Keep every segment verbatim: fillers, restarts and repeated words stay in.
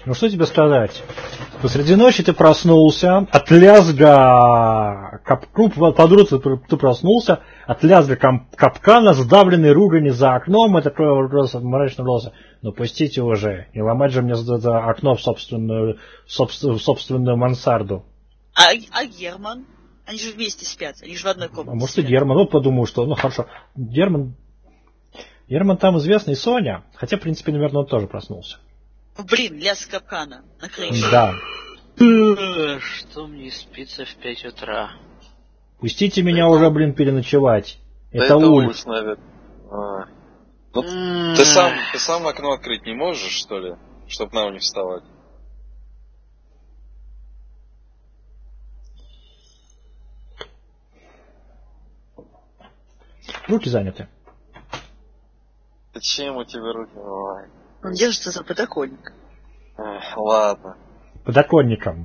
Ну что тебе сказать? Посреди ночи ты проснулся, от лязга кап... ну, под утро ты проснулся, от лязга капкана, сдавленной ругани за окном, это просто мрачно голоса. Ну пустите уже, не ломать же мне это окно в собственную, собственную, в собственную мансарду. А, а Герман? Они же вместе спят, они же в одной комнате. А может спят. и Герман, ну подумал, что, ну хорошо, Герман, Герман там известный, Соня, хотя, в принципе, наверное, он тоже проснулся. Блин, лязг капкана на крыше. Да. Что мне спится в пять утра? Пустите меня уже, блин, переночевать. Да это это Ульф. Ульф, наверное. А. Ну, ты сам, ты сам окно открыть не можешь, что ли? Чтоб нам не вставать. Руки заняты. Зачем у тебя руки? Ой. Он держится за подоконник. Эх, ладно. Подоконником.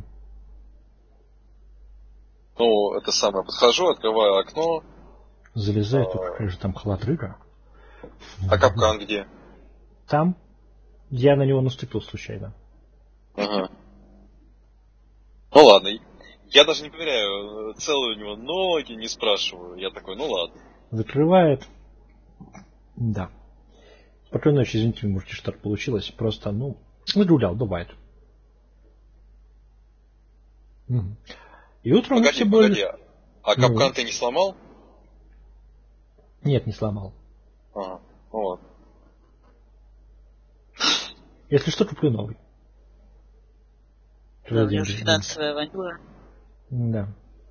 Ну, это самое. Подхожу, открываю окно. Залезает, а... какая же там холодрыга. А капкан где? Там. Я на него наступил случайно. Ага. Ну ладно. Я даже не проверяю, целые у него ноги, не спрашиваю. Я такой, ну ладно. Закрывает. Да. Спокойной ночи, извините, может, что-то получилось. Просто, ну, нагулял, бывает. Угу. И утром погоди, все погоди. были... А капкан ну. ты не сломал? Нет, не сломал. Ага, ну ладно. Если что, куплю новый. Да, у него же финансовая авантюра. Да.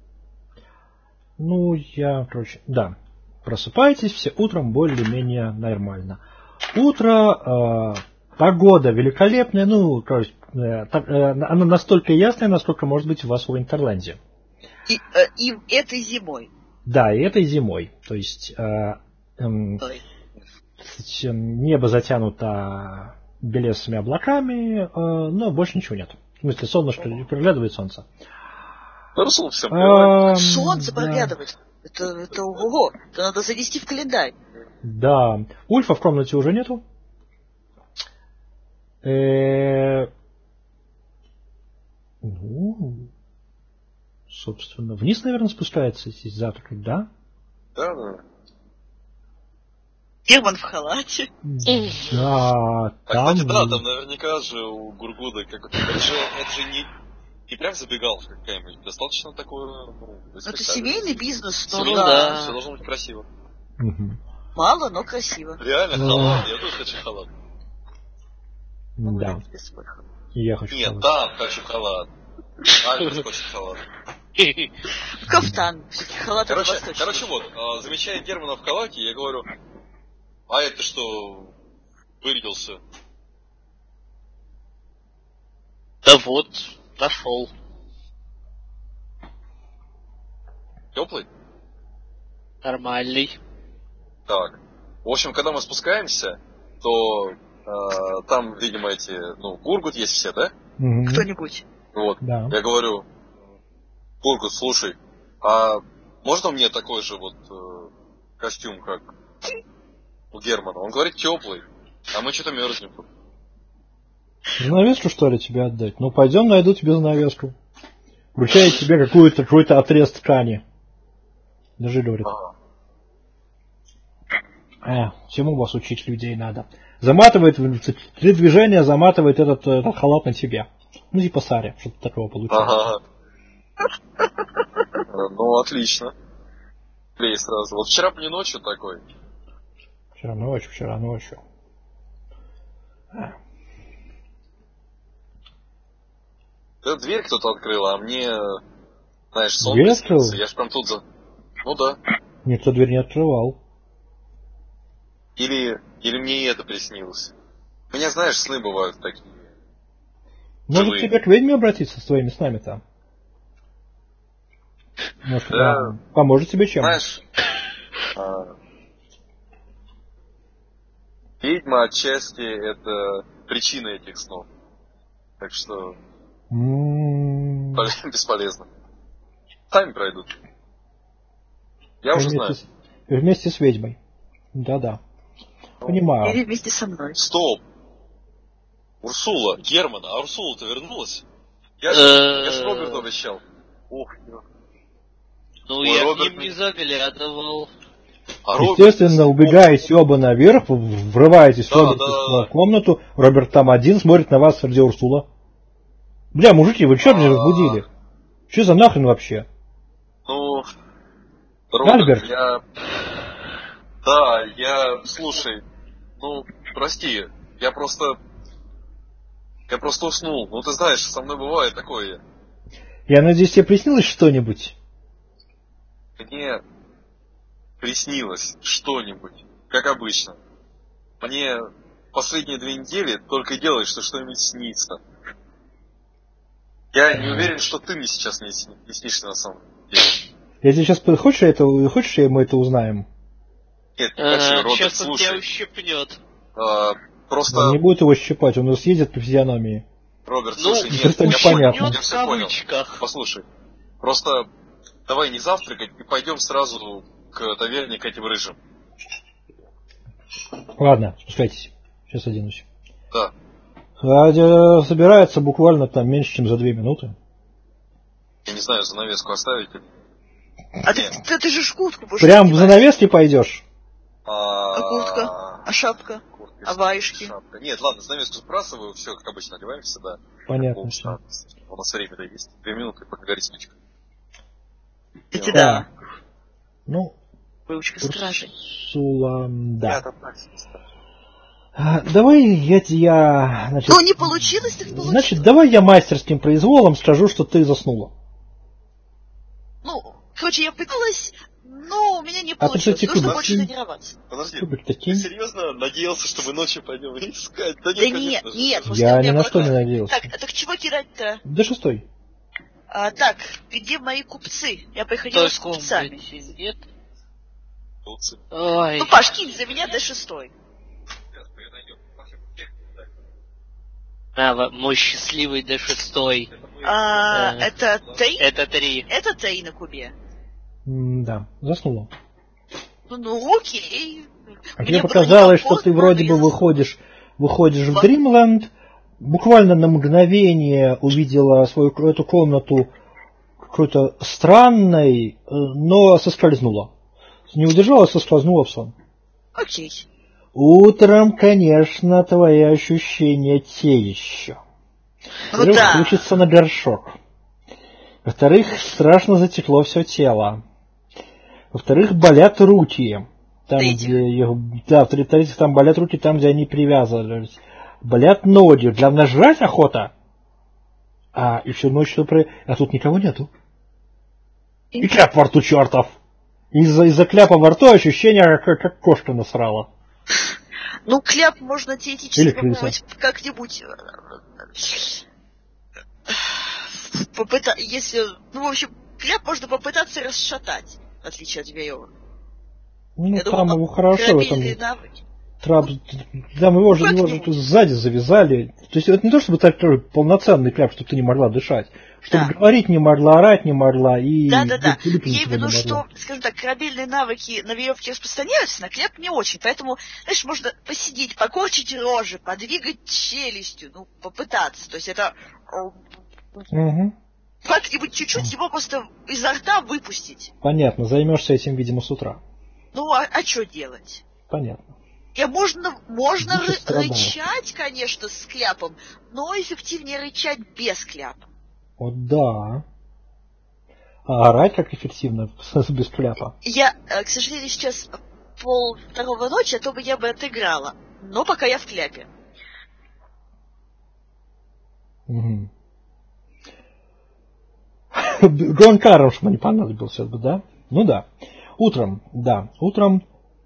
Ну, я, короче, да. Просыпаетесь все утром более-менее нормально. Утро, э, погода великолепная, ну, короче, э, так, э, она настолько ясная, насколько может быть у вас в Уинтерленде. И, э, и этой зимой. Да, и этой зимой. То есть э, э, э, небо затянуто белесыми облаками, э, но больше ничего нет. В смысле, солнышко, проглядывает солнце. Солнце, а, солнце да. проглядывает. Это, это ого, это надо занести в календарь. Да. Ульфа в комнате уже нету. Э-э- ну, собственно, вниз, наверное, спускается здесь завтракать, да? Да, да. Герман в халате. Да, там... А, кстати, да, там наверняка же у Гургуда как это же, это же не, не прям забегаловка какая-нибудь, достаточно такое... Ну, это семейный бизнес, но семейный, да. да. Все должно быть красиво. Угу. Мало, но красиво. Реально, но... халат, я тоже хочу халат. Да. Я хочу Нет, халат. там хочу халат. Альберт хочет халат. Кафтан. Халат короче, короче, вот, замечая Германа в халате, я говорю, а это что, вырядился? Да вот, нашел. Теплый? Нормальный. Так. В общем, когда мы спускаемся, то э, там, видимо, эти, ну, Гургут есть все, да? Mm-hmm. Кто-нибудь. Вот. Да. Я говорю, Гургут, слушай, а можно мне такой же вот э, костюм, как у Германа? Он говорит, теплый, а мы что-то мерзнем. Занавеску, что ли, тебе отдать? Ну, пойдем, найду тебе занавеску. Вручает тебе какую-то, какой-то отрез ткани. Держи, говорит. Э, всему вас учить людей надо. Заматывает, три движения заматывает этот, этот халат на тебе. Ну, типа Саре, что-то такого получилось. Ага. Ну, отлично. Плей сразу. Вот вчера мне ночью такой. Вчера ночью, вчера ночью. Это дверь кто-то открыл, а мне, знаешь, сон приснился. Я ж прям тут за... Ну да. Никто дверь не открывал. Или, или мне и это приснилось. У меня, знаешь, сны бывают такие. Может, живые. тебе к ведьме обратиться с твоими снами-то? Может, да. она поможет тебе чем? Знаешь, а... ведьма отчасти это причина этих снов. Так что mm-hmm. бесполезно. Сами пройдут. Я вместе уже знаю. С, вместе с ведьмой. Да-да. Понимаю. Или вместе со мной. Стоп. Урсула, Герман, а Урсула-то вернулась? Я же Роберту обещал. Ох, ну я к ним не заглядывал. Естественно, убегаете оба наверх, врываетесь в Роберту комнату, Роберт там один, смотрит на вас среди Урсула. Бля, мужики, вы чё меня разбудили? Что за нахрен вообще? Ну, Роберт, я... Да, я... Слушай, ну, прости, я просто... Я просто уснул. Ну, ты знаешь, со мной бывает такое. Я надеюсь, тебе приснилось что-нибудь? Мне приснилось что-нибудь, как обычно. Мне последние две недели только и делает, что что-нибудь снится. Я не уверен, что ты мне сейчас не, сни, не снишься на самом деле. Я тебе сейчас... Хочешь, это, хочешь, мы это узнаем? Нет, не хочу, а, Роберт, сейчас слушай. он тебя ущипнет. А, просто... Он не будет его щипать, он съедет по физиономии. Роберт, ну, слушай, нет, я непонятно. Я все понял. Послушай, просто давай не завтракать и пойдем сразу к таверне, к этим рыжим. Ладно, спускайтесь. Сейчас оденусь. Да. Радио собирается буквально там меньше, чем за две минуты. Я не знаю, занавеску оставить. А ты, ты, ты же шкуртку будешь Прям в надевать. занавеске пойдешь? А куртка? А шапка? А варежки? Шапка. Нет, ладно, занавеску сбрасываю, все как обычно одеваемся, да. Понятно. Все. У нас время-то есть. Две минуты, пока горит свечка. Эти да. Ну, выучка стражей. Урсула, да. А, давай я, я значит, ну, не получилось, так получилось. Значит, давай я мастерским произволом скажу, что ты заснула. Ну, короче, я пыталась, но у меня не а получилось. Ты, Нужно ты, больше тренироваться. Подожди, ты серьезно надеялся, что мы ночью пойдем искать? Да, да нет, нет, конечно, нет. Я ни на что не надеялся. Так, так чего терять-то? До шестой. А, так, где мои купцы? Я приходила с купцами. Нет? Ой. Ну, Паш, кинь за меня до шестой. А, мой счастливый до шестой. А, э, это три? Это три. Это три на кубе. М да, заснула. Ну, ну окей. А тебе показалось, что ты вроде бы выходишь, выходишь в Дримленд, буквально на мгновение увидела свою эту комнату какой-то странной, но соскользнула. Не удержалась, соскользнула в сон. Окей. Утром, конечно, твои ощущения те еще. Ну да. Хочется на горшок. Во-вторых, страшно затекло все тело. Во-вторых, болят руки. Там, где, да, в-третьих, там болят руки там, где они привязывались. Болят ноги. Для нажрать охота. А еще ночью... А тут никого нету. И кляп во рту чертов. Из-за, из-за кляпа во рту ощущение, как, как кошка насрала. Ну, кляп можно теоретически попробовать как-нибудь... Попыта... Если... Ну, в общем, кляп можно попытаться расшатать, в отличие от змеёва. Ну, Я там думаю, его хорошо. Там, трап... там его, же, его же сзади завязали. То есть это не то, чтобы такой полноценный кляп, чтобы ты не могла дышать. Чтобы да. говорить не могла, орать не могла и... Да, да, да. Я имею в виду, что, скажем так, корабельные навыки на веревке распространяются, на кляп не очень. Поэтому, знаешь, можно посидеть, покорчить рожи, подвигать челюстью, ну, попытаться. То есть это... Угу. Как-нибудь чуть-чуть его просто изо рта выпустить. Понятно. Займешься этим, видимо, с утра. Ну, а, а что делать? Понятно. Я можно, можно ры- рычать, конечно, с кляпом, но эффективнее рычать без кляпа. Вот да. А орать как эффективно без кляпа? Я, к сожалению, сейчас пол второго ночи, а то бы я бы отыграла. Но пока я в кляпе. Угу. Джон Каррош мне понадобился бы, да? Ну да. Утром, да, утром.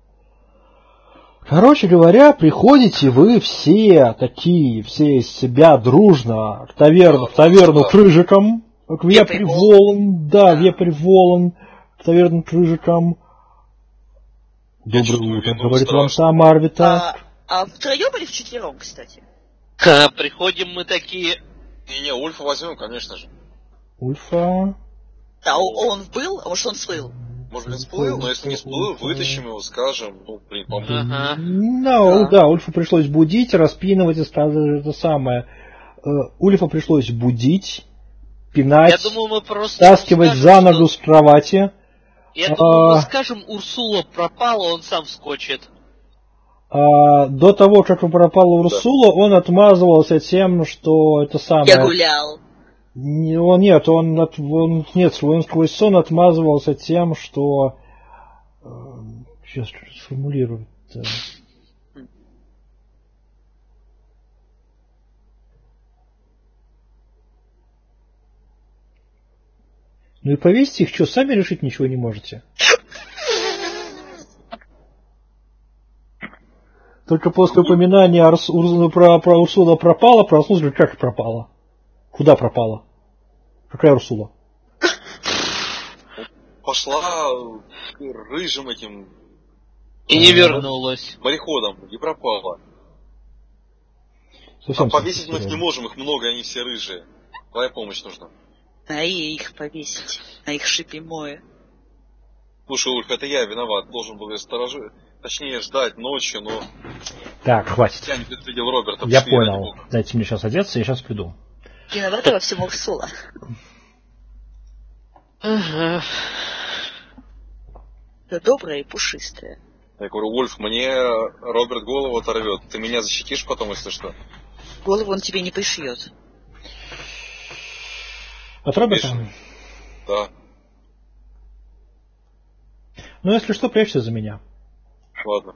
Короче говоря, приходите вы все такие, все из себя дружно к таверну, в таверну к рыжикам. К Веприволан, да, Веприволан, к таверну к рыжикам. Доброе утро, говорит вам сам Арвита. А, а втроем или вчетвером, кстати? А, приходим мы такие... Не-не, Ульфа возьмем, конечно же. Ульфа... Да, он был, а может он слыл? Может быть, всплыл, но если не всплыл, вытащим его, скажем, ну, блин, по-моему. Ага. Ну, да, Ульфу пришлось будить, распинывать и сказать это самое. Ульфа пришлось будить, пинать, Я думал, мы просто стаскивать скажем, за ногу что... с кровати. Я думал, мы скажем, Урсула пропала, он сам вскочит. А, до того, как пропала Урсула, он отмазывался тем, что это самое... Я гулял. Не, он, нет, он, от, он, нет, он сквозь сон отмазывался тем, что... Сейчас что-то сформулирую. Ну и повесьте их, что, сами решить ничего не можете? Только после упоминания Арс, Ур, про, про Урсула пропала, проснулся, говорит, как пропала? Куда пропала? Какая Урсула? Пошла рыжим этим... И не вернулась. Мореходом, и пропала. Совсем а повесить мы их не можем, их много, они все рыжие. Твоя помощь нужна. А и их повесить, на их шипе мое. Слушай, Ульф, это я виноват, должен был я сторожить. Точнее, ждать ночью, но... Так, хватит. Я не предвидел Роберта. Я понял. Дайте мне сейчас одеться, я сейчас приду. Виновата во всем Урсула. Ага. Да добрая и пушистая. Я говорю, Ульф, мне Роберт голову оторвет. Ты меня защитишь потом, если что? Голову он тебе не пришьет. От Роберта? Да. Ну, если что, прячься за меня. Ладно.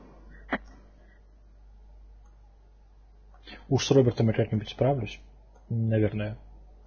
Уж с Робертом я как-нибудь справлюсь. Наверное.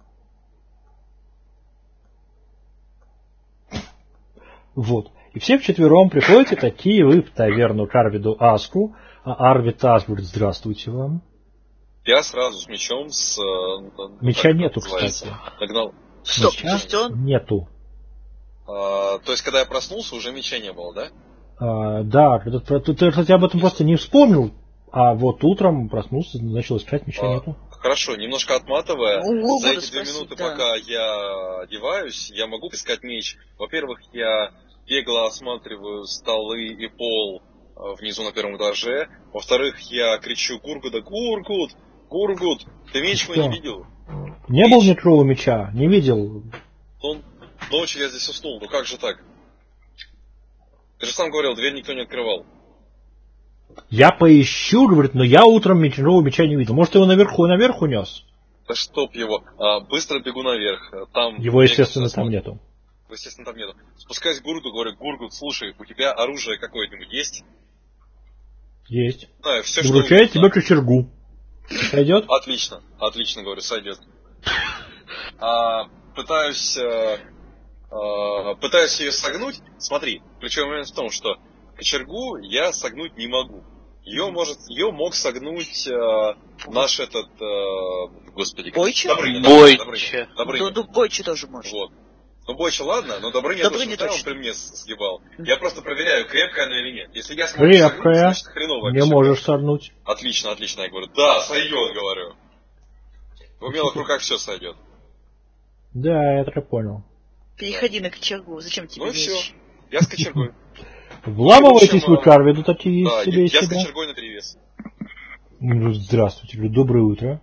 Вот. И все вчетвером приходите такие вы в таверну к Арвиду Аску, а Арвид Ас говорит, здравствуйте вам. Я сразу с мечом, с... Ну, меча нету, кстати. Нагнал. Стоп, меча он... нету. А, то есть, когда я проснулся, уже меча не было, да? А, да, ты, ты, ты, кстати, об этом просто не вспомнил, а вот утром проснулся, начал искать, меча а, нету. Хорошо, немножко отматывая, ну, за эти спросить, две минуты, да. пока я одеваюсь, я могу искать меч. Во-первых, я бегло осматриваю столы и пол внизу на первом этаже. Во-вторых, я кричу Гургуда, Гургуд, Гургуд, ты меч мой не видел? Не меч. Было никакого меча, не видел. Он, ночью я здесь уснул, ну как же так? Ты же сам говорил, дверь никто не открывал. Я поищу, говорит, но я утром мечного меча не видел. Может, его наверху наверх унес? Да чтоб его. А, быстро бегу наверх. Там его, естественно, там нету. Естественно, там нету. Спускаюсь к Гургуду, говорю, Гургуд, слушай, у тебя оружие какое-нибудь есть? Есть. Да, все, вручает тебе кочергу. Сойдет? Отлично, отлично, говорю, сойдет. А, пытаюсь... Uh, пытаюсь ее согнуть. Смотри, причем момент в том, что кочергу я согнуть не могу. Ее может, ее мог согнуть uh, наш этот, uh, господи, Бойча? Добрыня. Бойча. Добрыня. Ну, Бойча тоже может. Вот. Ну, Бойча, ладно, но Добрыня, Добрыня точно, точно. Он при мне сгибал. Я просто проверяю, крепкая она или нет. Если я смогу крепкая. согнуть, значит хреновая. Не можешь согнуть. Отлично, отлично, я говорю. Да, сойдет, говорю. В умелых руках все сойдет. Да, я так понял. Переходи на кочергу. Зачем тебе Ну и меч? все. Я с кочергой. Вламывайтесь вы к Арвиду, такие да, себе я, я себя. с кочергой на перевес. Ну, здравствуйте, доброе утро.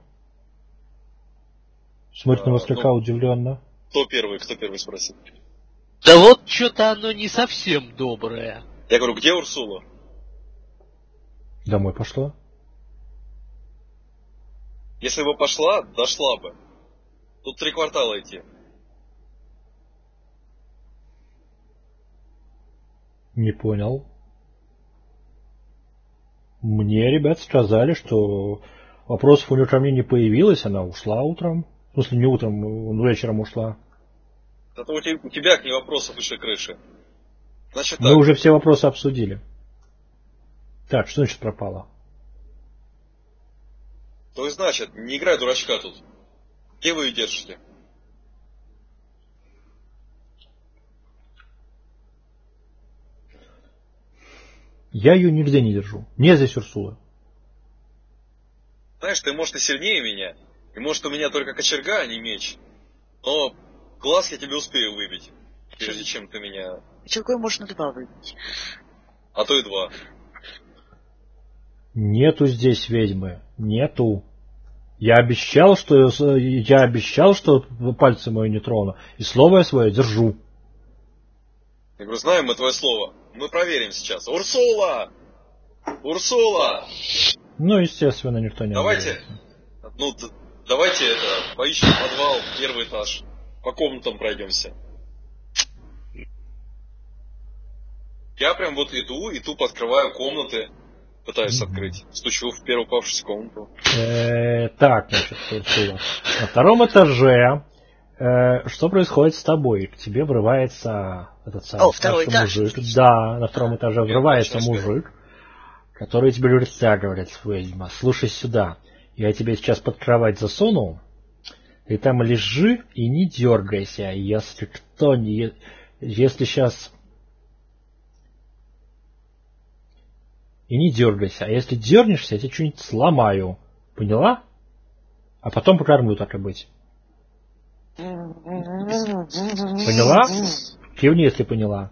Смотрит а, на вас слегка ну, удивленно. Кто первый, кто первый спросил? Да вот что-то оно не совсем доброе. Я говорю, где Урсула? Домой пошла. Если бы пошла, дошла бы. Тут три квартала идти. Не понял. Мне ребят сказали, что вопросов у нее ко мне не появилось, она ушла утром. В смысле, не утром, но вечером ушла. Зато у тебя, у тебя к ней вопросов выше крыши. Значит Мы так. уже все вопросы обсудили. Так, что значит пропала? То есть, значит, не играй дурачка тут. Где вы ее держите? Я ее нигде не держу. Не здесь Урсула. Знаешь, ты, может, и сильнее меня. И может, у меня только кочерга, а не меч. Но глаз я тебе успею выбить. Прежде чем ты меня Кочергой можно два выбить. А то и два. Нету здесь ведьмы. Нету. Я обещал, что я обещал, что пальцы мои не трону. И слово я свое держу. Я говорю, знаем мы твое слово. Мы проверим сейчас. Урсула! Урсула! Ну, естественно, никто не Давайте, отвечает. ну, д- давайте это, поищем подвал, первый этаж. По комнатам пройдемся. Я прям вот иду, и тупо открываю комнаты. Пытаюсь Мгм. открыть. Стучу в первую попавшуюся комнату. Э, Так, значит, Урсула. На втором этаже э, что происходит с тобой? К тебе врывается этот самый О, второй старший этаж. мужик. Да, на втором этаже Я врывается точно мужик, который тебе говорит, так, говорит, ведьма, слушай сюда, я тебе сейчас под кровать засуну, ты там лежи и не дергайся, если кто не... Если сейчас... И не дергайся, а если дернешься, я тебе что-нибудь сломаю. Поняла? А потом покормлю, так и быть. Поняла? Кивни, если поняла.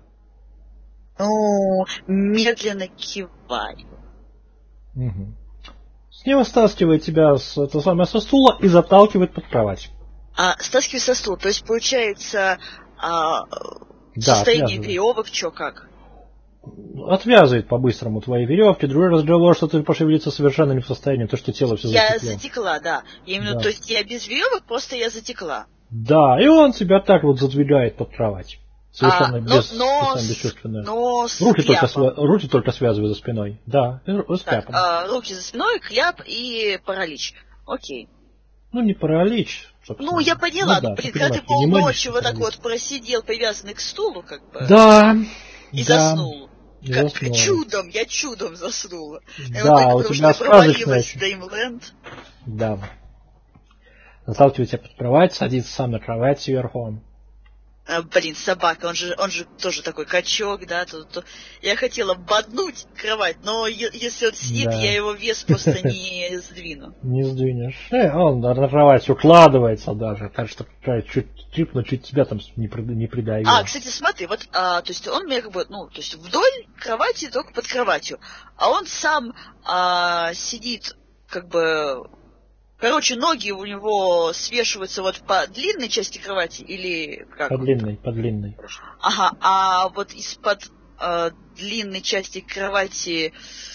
Ну, медленно киваю. Угу. С него стаскивает тебя с, это самое, со стула и заталкивает под кровать. А, стаскиваю со стула, то есть получается а, Да, состояние отвязывает. веревок, чё как? Отвязывает по-быстрому твои веревки. Другой разговор, что ты пошевелиться совершенно не в состоянии, то, что тело все Я затекло. затекла, да. Я именно, Да. то есть я без веревок, просто я затекла. Да, и он тебя так вот задвигает под кровать. Совершенно А, но, без, но, совершенно с, бесчувственно. но с Руки только, кляпом. свя- руки только связываю за спиной. Да, и ру- с Так, кляпом. а, руки за спиной, кляп и паралич. Окей. Ну, не паралич, собственно. Ну, я поняла, Ну, ну, да, блин, ты когда ты понимаешь, не полночи магический вот так паралич. вот просидел, привязанный к стулу, как бы, Да, и да. заснул. И Как заснул. чудом, я чудом заснула. И вот Да, так, у потому тебя что я провалилась сказочная... в Дреймленд. Да. Заталкивает тебя под кровать, садится сам на кровать сверху. А, блин, собака, он же, он же тоже такой качок, да, то, то... Я хотела боднуть кровать, но е- если он сидит, Да. я его вес просто не сдвину. Не сдвинешь. Э, он на кровать укладывается даже, так что чуть трипнуть, чуть тебя там не, при- не придавил. А, кстати, смотри, вот, а, то есть он мне как бы, ну, то есть вдоль кровати, только под кроватью, а он сам а, сидит, как бы, короче, ноги у него свешиваются вот по длинной части кровати или как? По длинной, по длинной. Ага, а вот из-под а, длинной части кровати...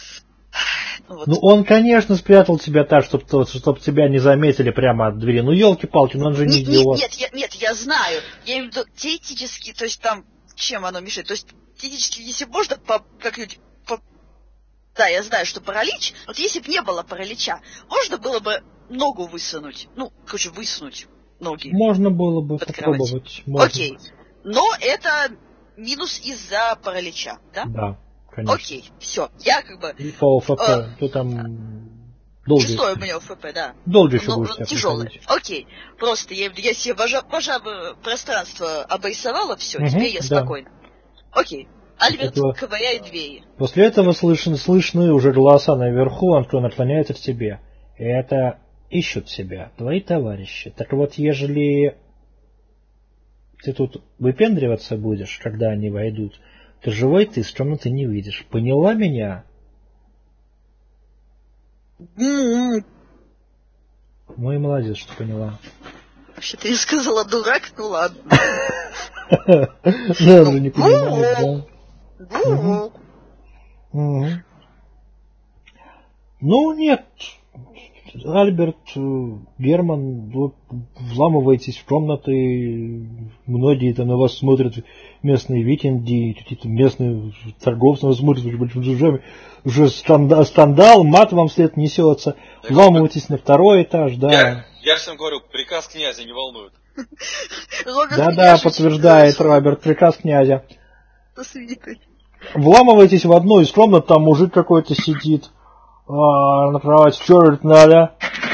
Ну, вот. Ну, он, конечно, спрятал тебя так, чтобы чтоб тебя не заметили прямо от двери. Ну, елки-палки, ну он же не Нет, идиот. нет, я, нет, я знаю. Я имею в виду теоретически, то есть там, чем оно мешает? То есть теоретически, если можно, по, как-нибудь, по... да, я знаю, что паралич, вот если бы не было паралича, можно было бы ногу высунуть, ну, короче, высунуть ноги. Можно было бы под попробовать. Можно. Окей, но это минус из-за паралича, да? Да, конечно. Окей, все, я как бы... И по ОФП, э, ты там долго, Шестой у меня ОФП, да. долго еще Ну, будешь себя тяжелый. проходить. Окей. Просто я, я себе вожа, вожа пространство обрисовала, все, Мгм, теперь я да. спокойно. Окей. Альберт этого- ковыряет двери. После этого слышны, слышны уже голоса наверху, он кто наклоняется к тебе. И это ищут тебя, твои товарищи. Так вот, ежели ты тут выпендриваться будешь, когда они войдут, то живой ты из комнаты не выйдешь. Поняла меня? М-м-м. Ну и молодец, что поняла. Вообще-то я сказала дурак, ну ладно. Да, он же не понимает, да. Гу-гу. Мгм. Ну, нет. Альберт, э, Герман, вы вламываетесь в комнаты, многие там на вас смотрят, местные викинги, какие-то местные торговцы на вас смотрят уже большими глазами, уже станда- скандал, мат вам вслед несется, Я вламываетесь на второй этаж, Я, да. я всем говорю, приказ князя не волнует. Роберт Да-да, Княжич, подтверждает Роберт, приказ князя. до свидания. Вламываетесь в одну из комнат, там мужик какой-то сидит а, на кровати, что это надо?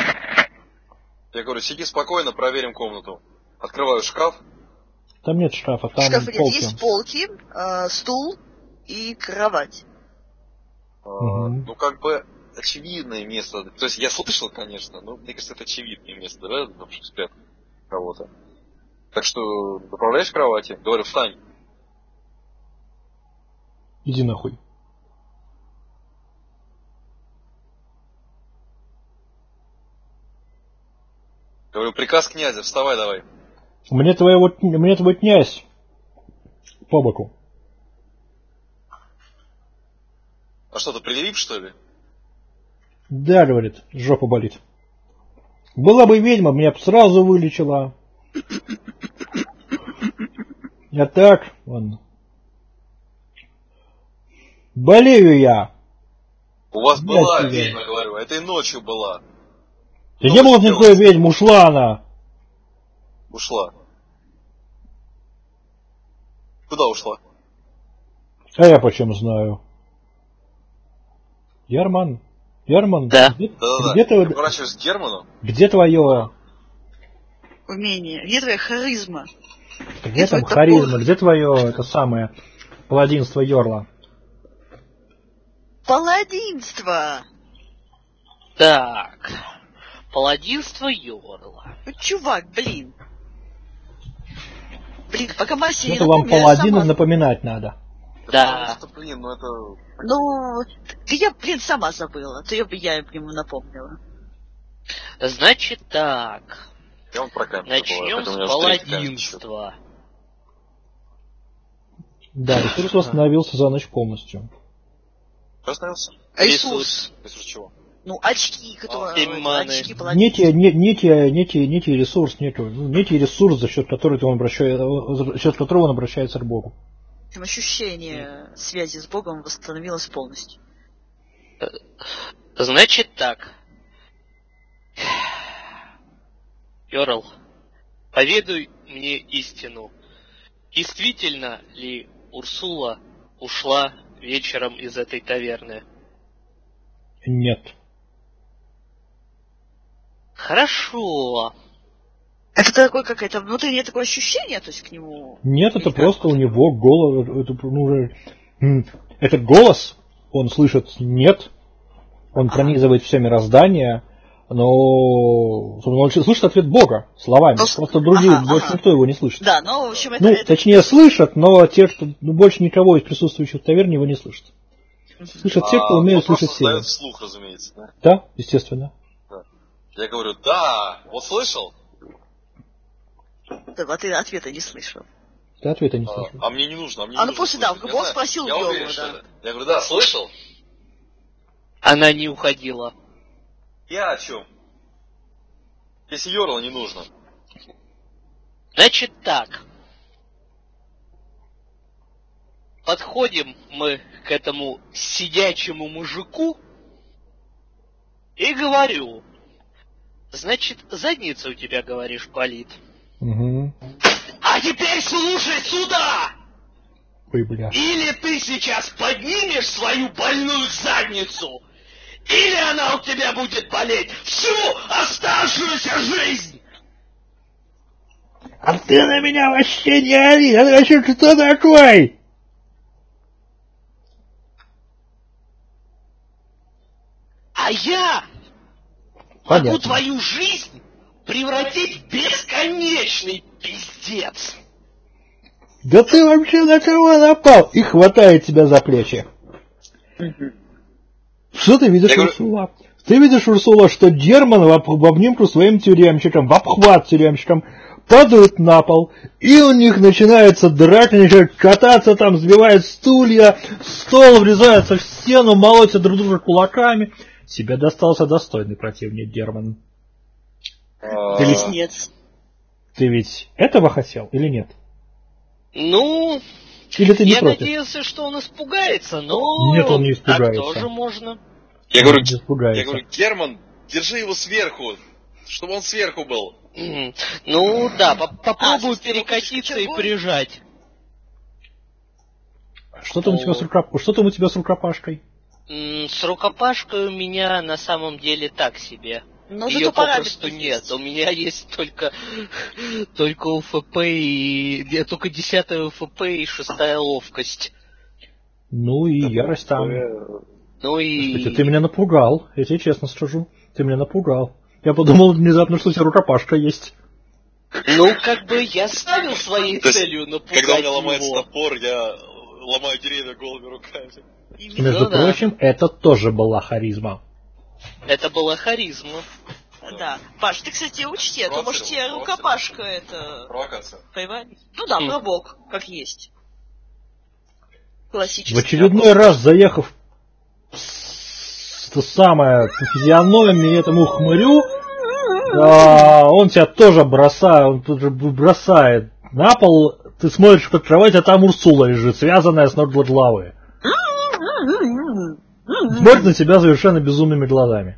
Я говорю, сиди спокойно, проверим комнату. Открываю шкаф. Там нет шкафа, там Шкаф нет, полки. есть полки, э, стул и кровать. А, Мгм. Ну, как бы, очевидное место. То есть, я слышал, конечно, но мне кажется, это очевидное место, да, там что спят кого-то. Так что, направляешь к кровати, говорю, встань. Иди нахуй. Говорю, приказ князя, вставай давай. Мне твоего, мне твой князь по боку. А что, ты прилип, что ли? Да, говорит, жопа болит. Была бы ведьма, меня бы сразу вылечила. А так, ладно. Болею я. У вас Я была тебе. ведьма, говорю, этой ночью была. Да не было никакой ведьмы, ушла она. Ушла. Куда ушла? А я почем знаю. Ярман, Ярман, Да. где, Да-да-да. где, твое, Я поворачиваюсь к Герману. где твое, Умение. Где твоя харизма? где там твой харизма, топор? где твое, это самое, паладинство Йорла? Паладинство! Так. Паладинство Йорла. Ну, чувак, блин. Блин, пока Мася не Это вам напомнила, я паладинам сама... напоминать надо. Да. Просто, блин, ну это... Ну, я, блин, сама забыла. То я бы я ему напомнила. Значит так. Я вам про камеру Начнем с паладинства. Да, ресурс восстановился за ночь полностью. Что остановился? Ресурс. Ресурс чего? Ну, очки, которые... семь маны. Очки Некий, паладинства. не, некий, некий, некий ресурс, некий, ну, некий ресурс, за счет которого он обращается, за счет которого он обращается к Богу. Там ощущение связи с Богом восстановилось полностью. Значит так. Йорл, поведай мне истину. Действительно ли Урсула ушла вечером из этой таверны? Нет. Хорошо. Это такое какое-то внутреннее такое ощущение, то есть к нему... Нет, это Или просто как? у него голос, это, ну, м, это голос, он слышит нет, он Ага. пронизывает все мироздание, но он слышит ответ Бога словами, Но- просто другие, ага, больше ага. никто его не слышит. Да, но, в общем, это... Ну, это... точнее, слышат, но те, кто, ну, больше никого из присутствующих в таверне его не слышит. Слышат те, кто А, умеет вопрос слышать силу. задает вслух, разумеется, да? Да, естественно. Я говорю, да, вот слышал? Да, а ты ответа не слышал. Ты ответа не А, слышал. а мне не нужно, а мне А, не ну, нужно после, да, слышать. Я он знаю, спросил я Йолу, уверен, да. что это. Я говорю, да, слышал? Она не уходила. Я о чем? Если Йорла не нужно. Значит так. Подходим мы к этому сидячему мужику и говорю. Значит, задница у тебя, говоришь, болит. Угу. А теперь слушай сюда! Ой, бля. Или ты сейчас поднимешь свою больную задницу, или она у тебя будет болеть всю оставшуюся жизнь! А ты на меня вообще не ори! Это вообще кто такой? А я Понятно. могу твою жизнь превратить в бесконечный пиздец. Да ты вообще на кого напал? И хватает тебя за плечи. Что ты видишь, Я говорю- Урсула? Ты видишь, Урсула, что Герман в, об- в обнимку своим тюремщиком, в обхват тюремщиком, падают на пол, и у них начинается драка, начинают кататься там, сбивают стулья, стол врезается в стену, молотся друг друга кулаками. Тебе достался достойный противник, Герман. А, Ты ведь, Близнец. ты ведь этого хотел или нет? Ну, Или ты не я против? надеялся, что он испугается, но... Нет, он не испугается. Так тоже можно. Я говорю, Не испугается. я говорю, Герман, держи его сверху, чтобы он сверху был. М, Ну да, по- попробую А, перекатиться и чего? прижать. Что там у тебя с рукоп- Что там у тебя с рукопашкой? М, С рукопашкой у меня на самом деле так себе. Ну, Ее зато попросту параметры нет. есть. У меня есть только только УФП и я только десятая УФП и шестая ловкость. Ну и ярость там. Ну и Кстати, ты меня напугал, я тебе честно скажу. Ты меня напугал. Я подумал внезапно, что у тебя рукопашка есть. ну как бы я ставил своей То есть, целью напугать Когда у меня ломается его. топор, я ломаю деревья голыми руками. Между прочим, это тоже была харизма. Это была харизма. Да. Паш, ты, кстати, учти, а то, может, тебе рукопашка это... Провокация. Ну да, пробок, как есть. Классический. В очередной раз, заехав то самое, по физиономии этому хмырю, а, он тебя тоже бросает, он тут же бросает на пол, ты смотришь под кровать, а там Урсула лежит, связанная с ног до головы. Смотрит на тебя совершенно безумными глазами.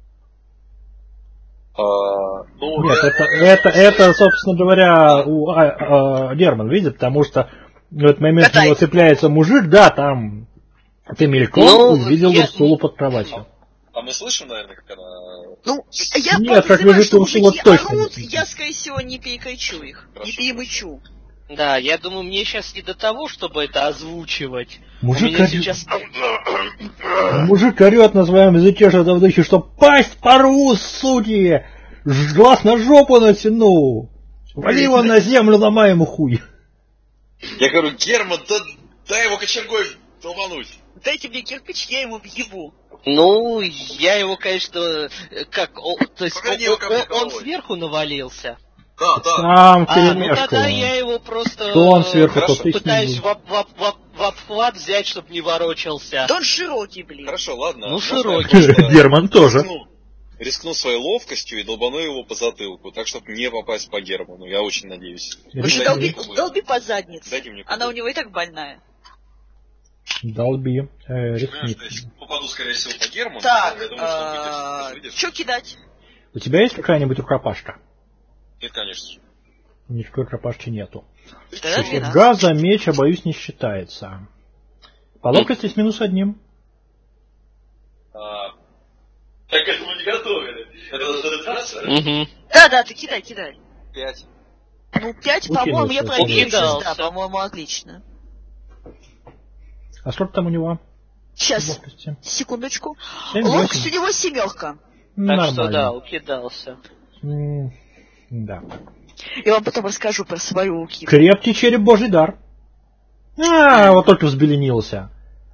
А, ну, Нет, да, это, это, это, собственно говоря, у, а, а, Герман видит, потому что в этот момент у него цепляется мужик, да, там ты мельком ну, увидел я... Урсулу под кроватью. А мы слышим, наверное, как она... Ну, я Нет, как подозреваю, лежит что Урсула, мужики точно орут, не я, скорее всего, не перекричу их, Хорошо. не перемычу. Да, я думаю, мне сейчас не до того, чтобы это озвучивать. Мужик, У меня орёт, сейчас... мужик орет на своем языке, что там вдохе, что пасть порву, суки! Глаз на жопу натяну! Вали его на землю, ломай ему хуй! Я говорю, Герман, да дай его кочергой долбануть. Дайте мне кирпич, я ему въебу. Ну, я его, конечно, как... О, то есть Погоди, он, его он, он сверху навалился. Да, да. Там А, ну перемешку. тогда я его просто То он сверху, то ты с пытаюсь ним. в, об- в, об- в, об- в обхват взять, чтобы не ворочался. Да он широкий, блин. Хорошо, ладно. Ну, Можно я широкий. просто Герман тоже. Рискну, рискну своей ловкостью и долбану его по затылку, так, чтобы не попасть по Герману. Я очень надеюсь. Лучше Дайте долби, мне кубы. долби по заднице. Дайте мне Она у кубы. него и так больная. Долби. Э, Понимаешь, рискни. что я попаду, скорее всего, по Герману. Так, я думаю, что он выдержит. выдержит. что кидать? У тебя есть какая-нибудь рукопашка? Нет, конечно же. Никакой рукопашки нету. Тогда двенадцать. Газа, меча, боюсь, не считается. По ловкости с минус одним. А, так к этому не готовили. Это называется? Угу. Да, да, ты кидай, кидай. Пять. Ну, пять, Укинулся, по-моему, я проверю сейчас. укидался. Да, по-моему, отлично. А сколько там у него? Сейчас, Ловкости? секундочку. Семь, Ловкость восемь. у него семерка. Так что да, Нормально. укидался. М, Да. Я вам потом расскажу про свою укид. Крепкий череп божий дар. А, вот только взбеленился.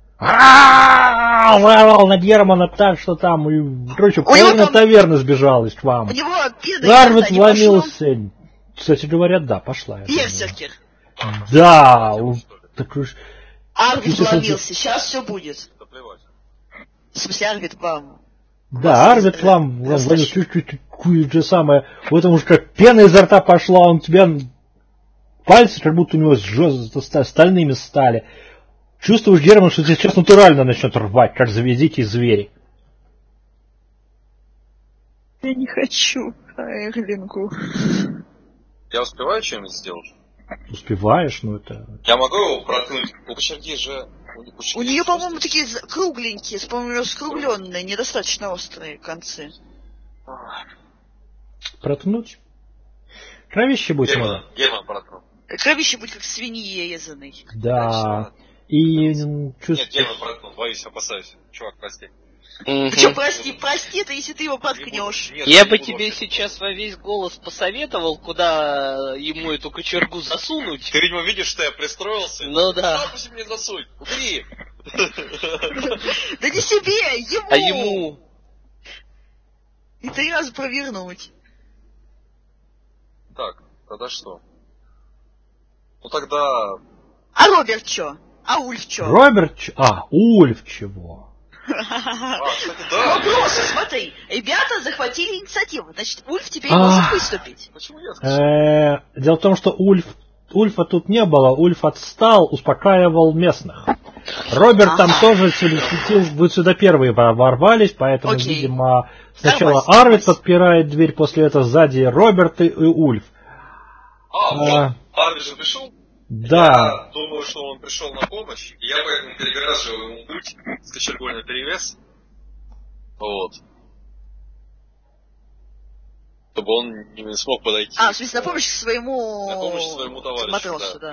Воровал на Германа так, что там, и, короче, половина там- таверны сбежалась к вам. У него пена изо Арвид рта не пошло. вломился. Кстати говоря, да, пошла. я думаю. Берсеркер. Да, у- так уж- Арвид Слушай, вломился, сейчас все будет. Да плевать. В смысле, Арвид вам. Да, Арвид вам, вам Растащил. чуть-чуть же самое, вот потому что как пена изо рта пошла, он тебя пальцы как будто у него жёст- стальными стали. Чувствуешь, Герман, что сейчас натурально начнет рвать, как дикие звери. Я не хочу Эрлингу. Я успеваю что-нибудь сделать? Успеваешь, ну это... Я могу его проткнуть? У кочерги же... У, кочерги У нее, же по-моему, просто- такие за- кругленькие, по-моему, скругленные, недостаточно острые концы. Проткнуть? Кровище будет Герман, много. Герман проткнул. Кровище будет как свиньи резаный. Да. И м, Нет, чувствую... Герман проткнул, боюсь, опасаюсь. Чувак, прости. Мгм. Причем, прости, прости, это если ты его Не проткнешь. буду. Нет, Я не бы буду тебе вообще. сейчас во весь голос посоветовал, куда ему эту кочергу засунуть. Ты, видимо, видишь, что я пристроился? Ну да. Что пусть мне засунь? Убери! Да не себе, ему! А ему... И три раза провернуть. Так, тогда что? Ну тогда... А Роберт чё? А Ульф чё? Роберт... ч- А, Ульф чего? А, кстати, да. Вопросы, смотри. Ребята захватили инициативу. Значит, Ульф теперь А. может выступить. Почему я Э, Дело в том, что Ульф... Ульфа тут не было, Ульф отстал, успокаивал местных. Роберт там Ага. тоже светил, вы сюда первые во- ворвались, поэтому, Окей. видимо, сначала Нормально, Арвид нормально. подпирает дверь, после этого сзади Роберт и, и Ульф. А, вот, А. Арвид же пришел? Да, Я думаю, что он пришел на помощь, и я поэтому перегораживаю ему путь с кочергой на перевес. Вот. Чтобы он не смог подойти. А, в смысле, на помощь к своему... На помощь своему товарищу, матросу, да.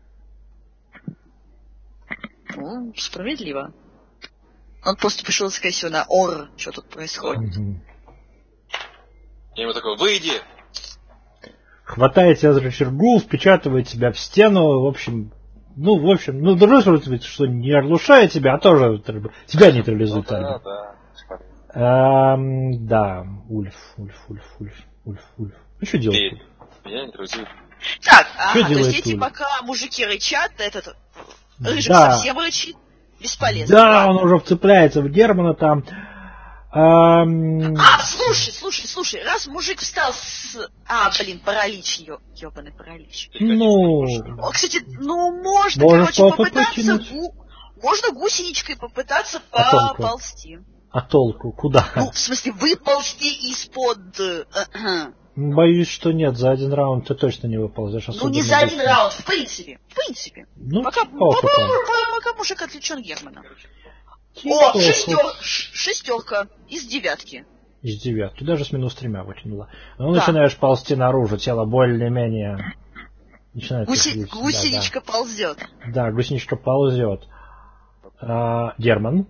Ну, справедливо. Он просто пришел, скорее всего, на ор, что тут происходит. Мгм. Я ему такой, выйди! Хватает тебя за кочергу, впечатывает тебя в стену, в общем, Ну, в общем, ну, другой стороны, что не оглушает тебя, а тоже тебя нейтрализует. Ну, да, да. Эм, да, Ульф, Ульф, Ульф, Ульф, Ульф, Ульф. Ну, что делать? Эй, меня нейтрализует. Так, ага, то есть эти Ульф? пока мужики рычат, этот Рыжик Да. совсем рычит, бесполезно. Да, Ладно. он уже вцепляется в Германа там. Эм... А, слушай, слушай, слушай, раз мужик встал с... А, блин, паралич, ё... ёбаный паралич. Ну... О, кстати, ну, можно, Можешь короче, попытаться... потянуть. Гу... Можно гусеничкой попытаться А толку? поползти. А толку? Куда? Ну, в смысле, выползти из-под... Боюсь, что нет, за один раунд ты точно не выползешь. Ну, не за один быстро. раунд, в принципе. В принципе. Ну, пока, типа, пока, пока. пока, пока мужик отвлечен Германом. Типа, О, шестер... шестерка из девятки. Из девятки. Даже с минус тремя вытянула. Ну, Да. начинаешь ползти наружу, тело более-менее... Начинает Гуси... трястись. Гусеничка да, ползет. да. да, гусеничка ползет. А, Герман?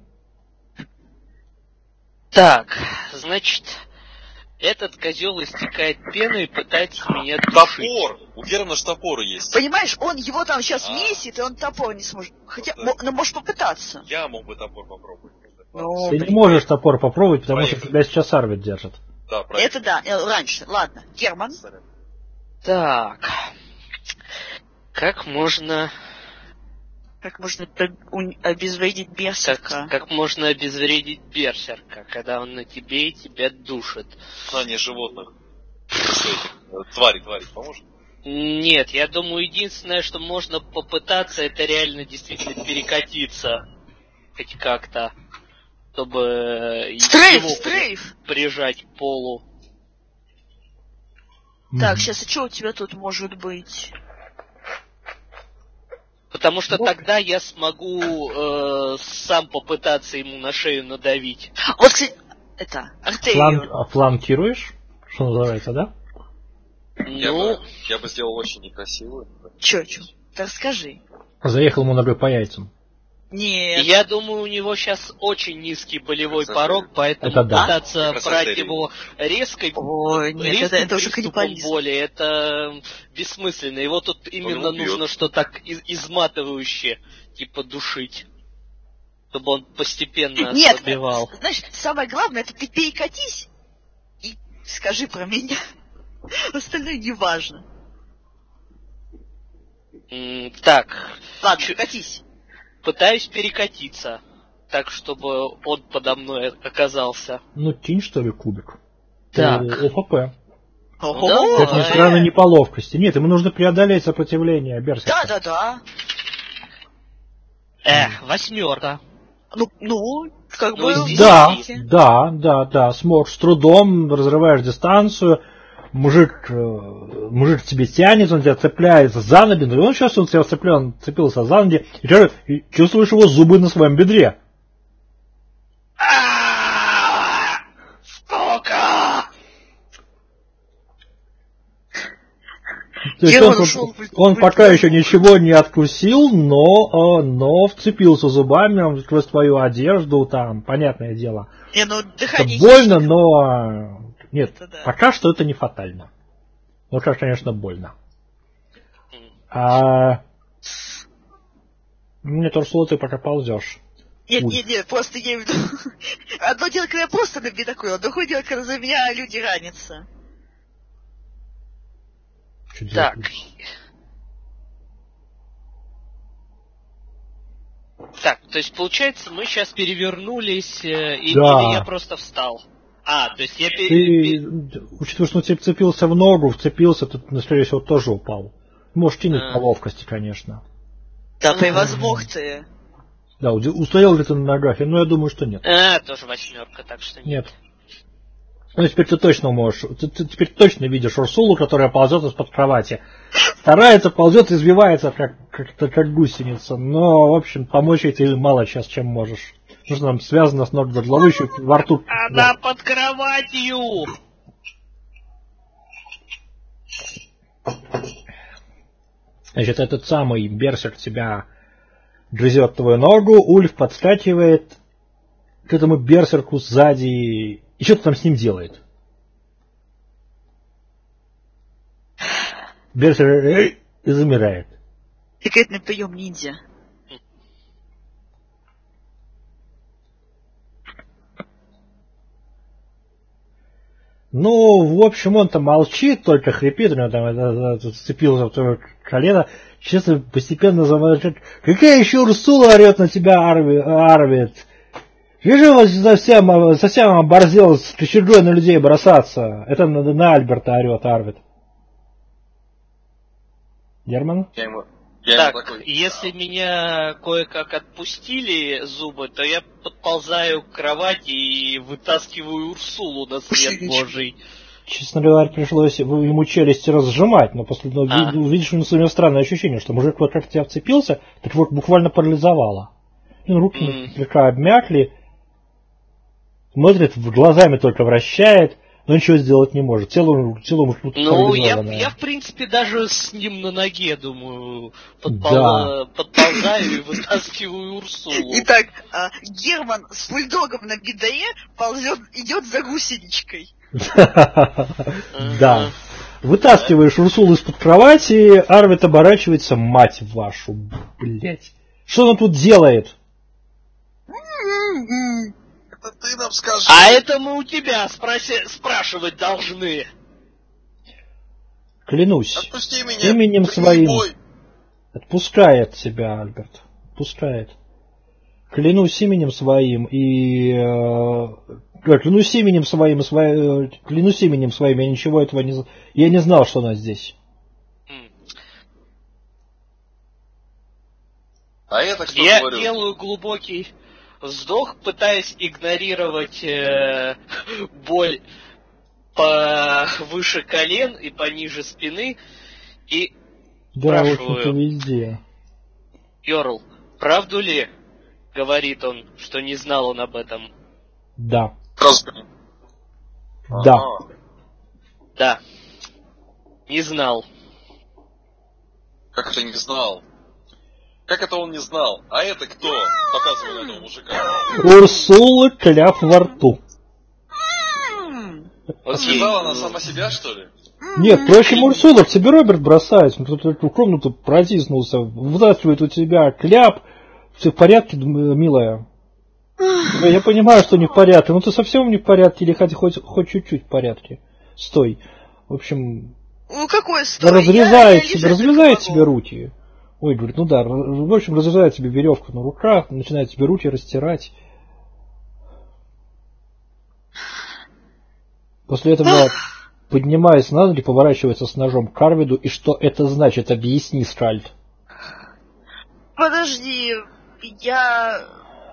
Так, значит, этот козел истекает пеной и пытается меня душить. Топор! У Германа ж топор есть. Понимаешь, он его там сейчас А. месит, и он топор не сможет. Хотя, Ну, мо- ну, можешь попытаться. Я мог бы топор попробовать. Ну, Ты блин. не можешь топор попробовать, потому Поехали. что тебя сейчас Арвид держит. Да, правильно. Это да, э, раньше. Ладно, Герман. Так, как можно... Как можно об- у- обезвредить Как, берсерка? как можно обезвредить берсерка, когда он на тебе и тебя душит? Знание животных. Что этих, э, Твари, твари, поможет? Нет, я думаю, единственное, что можно попытаться, это реально действительно перекатиться. Хоть как-то. Чтобы Стрейф, его стрейф! прижать к полу. Так, Мгм. сейчас, а что у тебя тут может быть? Потому что Ну. тогда я смогу э, сам попытаться ему на шею надавить. Вот, кстати, это, Флан... артерию. а, Фланкируешь? Что называется, да? Я, Ну, бы, я бы сделал очень некрасиво. Чё, чё? Да расскажи. Заехал ему ногой по яйцам. Нет. я думаю, у него сейчас очень низкий болевой Это порог, поэтому это да. пытаться Это брать артерии. его резкой, Ой, нет, резким это, это уже приступом каннибализм. боли, это бессмысленно. Его тут именно его бьет. нужно что-то так из- изматывающее, типа душить, чтобы он постепенно Нет, ослабевал. знаешь, самое главное, это ты перекатись и скажи про меня. Остальное не важно. М, Так, Ладно, Чё- катись. пытаюсь перекатиться, так, чтобы он подо мной оказался. Ну, кинь, что ли, кубик. Так. О, ОФП. Ого, давай. Как ни Ой. странно, не по ловкости. Нет, ему нужно преодолеть сопротивление берсерка. Да, да, да. Эх, восьмерка. Ну, ну, как Ну, бы... здесь- Да, видите. да, да, да, смог с трудом, разрываешь дистанцию, мужик, э, мужик к тебе тянет, он тебя цепляется за ноги, и он сейчас он тебя цеплен, цепился за ноги, и, чё- и чувствуешь его зубы на своем бедре. Сколько? То есть Герман он, ушел в- он в- пока в- еще ничего не откусил, но, э, но вцепился зубами сквозь твою одежду, там, понятное дело. Не, ну, Это дыхание больно, хищника. но... э, Нет, Это да. пока что это не фатально. Ну, как, конечно, больно. А... Мне Урсула, ты пока ползешь. Нет, Ой. нет, нет, просто я имею в виду... Одно дело, когда я просто на такой, а другое дело, когда за меня люди ранятся. Чё Так. делать? Так, то есть получается, мы сейчас перевернулись, э, и- Да. или я просто встал? А, то есть я пере- Ты, учитывая, что он тебе вцепился в ногу, вцепился, ты, скорее всего, тоже упал. Можешь кинуть А. по ловкости, конечно. Да, превозмог ты. Да, уди- устоял ли ты на ногах? Ну, я думаю, что нет. А, тоже восьмерка, так что нет. Нет. Ну, теперь ты точно можешь, ты, ты теперь точно видишь Урсулу, которая ползет из-под кровати. Старается, ползет, извивается, как, как, как гусеница. Но, в общем, помочь ей ты мало сейчас чем можешь. Нужно нам связано с ног до головы, еще во рту. Она под кроватью! Значит, этот самый берсерк тебя грызет твою ногу, Ульф подскакивает к этому берсерку сзади и что-то там с ним делает. Берсерк «Эй!» и замирает. Секретный прием ниндзя. Ну, в общем, он там молчит, только хрипит, у него там сцепился в твое колено. Честно, постепенно замолчит. Какая еще Урсула орет на тебя, Арви, Арвид? Вижу, вас совсем, совсем оборзел с кочергой на людей бросаться. Это на, на Альберта орет Арвид. Герман? Я ему, я так, ему такой... если меня кое-как отпустили зубы, то я подползаю к кровати и вытаскиваю Урсулу на свет Божий. Честно говоря, пришлось ему челюсти разжимать, но после ну, а. видишь, у него странное ощущение, что мужик вот как тебя вцепился, так вот буквально парализовало. И руки mm. слегка обмякли, смотрит, глазами только вращает, но ничего сделать не может. Тело, тело ну, я, я, в принципе, даже с ним на ноге, думаю, подпол... да. подползаю и вытаскиваю Урсулу. Итак, Герман с бульдогом на бидае ползет, идет за гусеничкой. Да. Вытаскиваешь Урсулу из-под кровати, Арвид оборачивается, мать вашу, блять. Что она тут делает? Это ты нам скажи. А это мы у тебя спроси... спрашивать должны. Клянусь. Отпусти меня. Именем своим. Отпускает тебя, Альберт. Отпускает. Клянусь именем своим и... Э, клянусь именем своим и своим... Клянусь именем своим, я ничего этого не... Я не знал, что она здесь. А это кто я говорил? делаю глубокий вздох, пытаясь игнорировать э, боль повыше колен и пониже спины, и да, спрашиваю: везде. Йорл, правду ли, говорит он, что не знал он об этом? Да. Красный. Да. Ага. Да. Не знал. Как это не знал? Как это он не знал? А это кто? Показывай на этого мужика. Урсула, кляп во рту. Развязала она сама себя, что ли? Нет, проще Урсула, к тебе Роберт бросает. Тут в комнату протиснулся, вытаскивает у тебя кляп. Все в порядке, милая? Я понимаю, что не в порядке. Но ты совсем не в порядке или хоть, хоть, хоть чуть-чуть в порядке? Стой. В общем... Ну какой стой? Разрезает, я, я развязает тебе руки. Ой, говорит, ну да, в общем, разрезает тебе веревку на руках, начинает тебе руки растирать. После этого, поднимаясь на ноги, поворачивается с ножом к Арвиду, и что это значит? Объясни, Скальд. Подожди, я...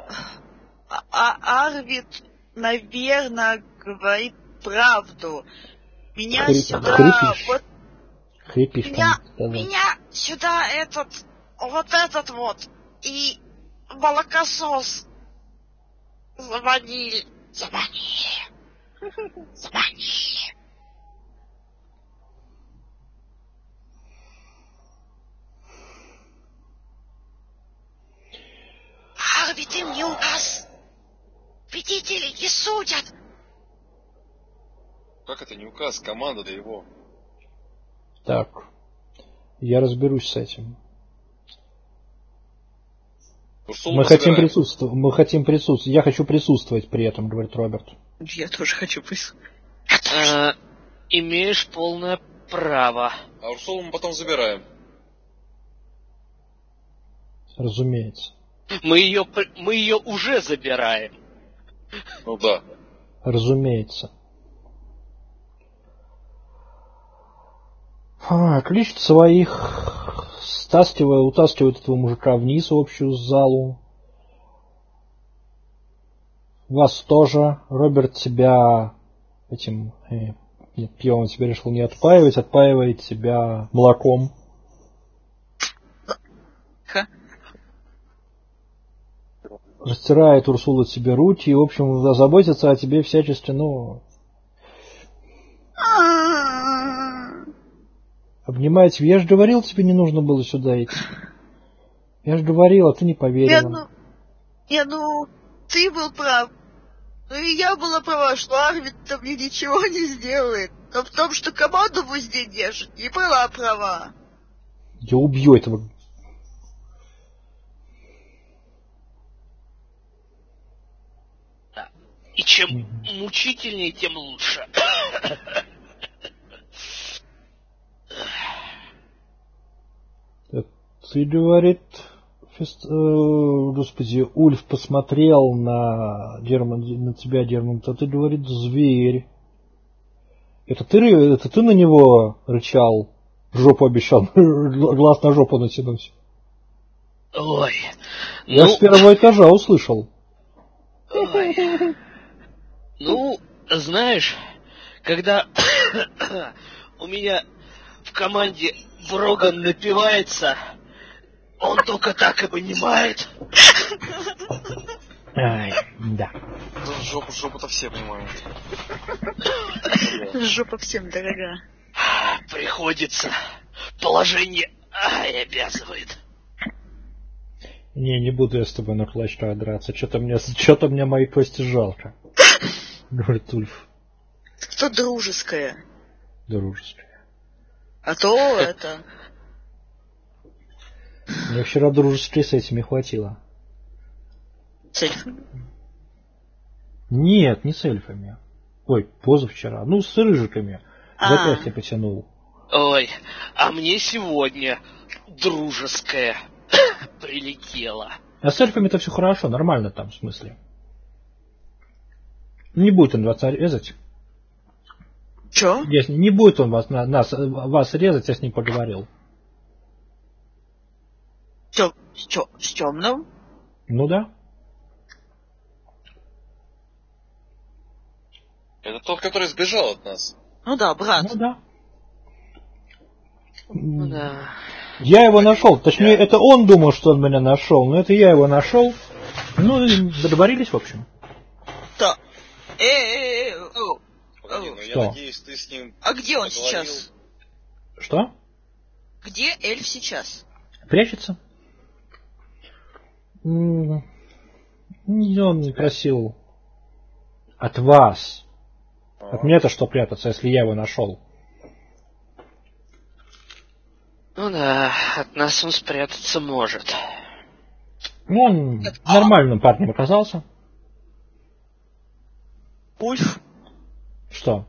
А Арвид, наверное, говорит правду. Меня Хрип... сюда... Хрипишь? Вот... Хрипишь, Меня, меня сюда этот, вот этот вот, и молокосос заманили, заманили, заманили. Арвид им не указ. Победители не судят. Как это не указ? Команда-то его. Так, я разберусь с этим. Урсулу мы хотим присутствовать. Мы хотим присутствовать. Я хочу присутствовать при этом, говорит Роберт. Я тоже хочу присутствовать. А, имеешь полное право. А Урсулу мы потом забираем. Разумеется. Мы ее, мы ее уже забираем. Ну да. Разумеется. А, кличет своих, стаскивая, утаскивает этого мужика вниз в общую залу. Вас тоже. Роберт тебя этим э, нет, пьем тебя решил не отпаивать, отпаивает тебя молоком. Ха. Растирает Урсула тебе руки и, в общем, заботится о тебе всячески, ну... Обнимает тебя. Я же говорил, тебе не нужно было сюда идти. Я же говорил, а ты не поверила. Я, ну, я, ну, ты был прав. Ну и я была права, что Арвид-то мне ничего не сделает. Но в том, что команду в узде держит, не была права. Я убью этого И чем мучительнее, тем лучше. Ты, говорит, фест... э, господи, Ульф посмотрел на, Герман, на тебя, Герман, а ты, говорит, зверь. Это ты, это ты на него рычал, жопу обещал, глаз на жопу натянуть? Ой. Я ну... с первого этажа услышал. Ой. Ну, знаешь, когда у меня в команде Броган напивается, он только так и понимает. Ай, да. Жопу, жопу-то все понимают. Жопа всем дорога. Приходится. Положение ай, обязывает. Не, не буду я с тобой на кулачка драться. Что-то мне, что-то мне мои кости жалко. Говорит Ульф. Что дружеское? Дружеское. А то это... Мне вчера дружеской с этими хватило. С эльфами? Нет, не с эльфами. Ой, позавчера. Ну, с рыжиками. Запястье потянул. Ой, а мне сегодня дружеское прилетело. А с эльфами-то все хорошо, нормально там, в смысле. Не будет он вас резать. Чё? Если не будет он вас, нас, вас резать, я с ним поговорил. Чё, чё, с темным? Ну да. Это тот, который сбежал от нас. Ну да, брат. Ну да. Ну да. Я его нашел. Точнее, это он думал, что он меня нашел, но это я его нашел. Ну, договорились, в общем. Да. Э-э-э. Погоди, ну Что? я надеюсь, ты с ним А где он поговорил. сейчас? Что? Где эльф сейчас? Прячется? Он не просил от вас. От меня-то что прятаться, если я его нашел? Ну да, от нас он спрятаться может. Ну, он нормальным парнем оказался. Ульф? Что?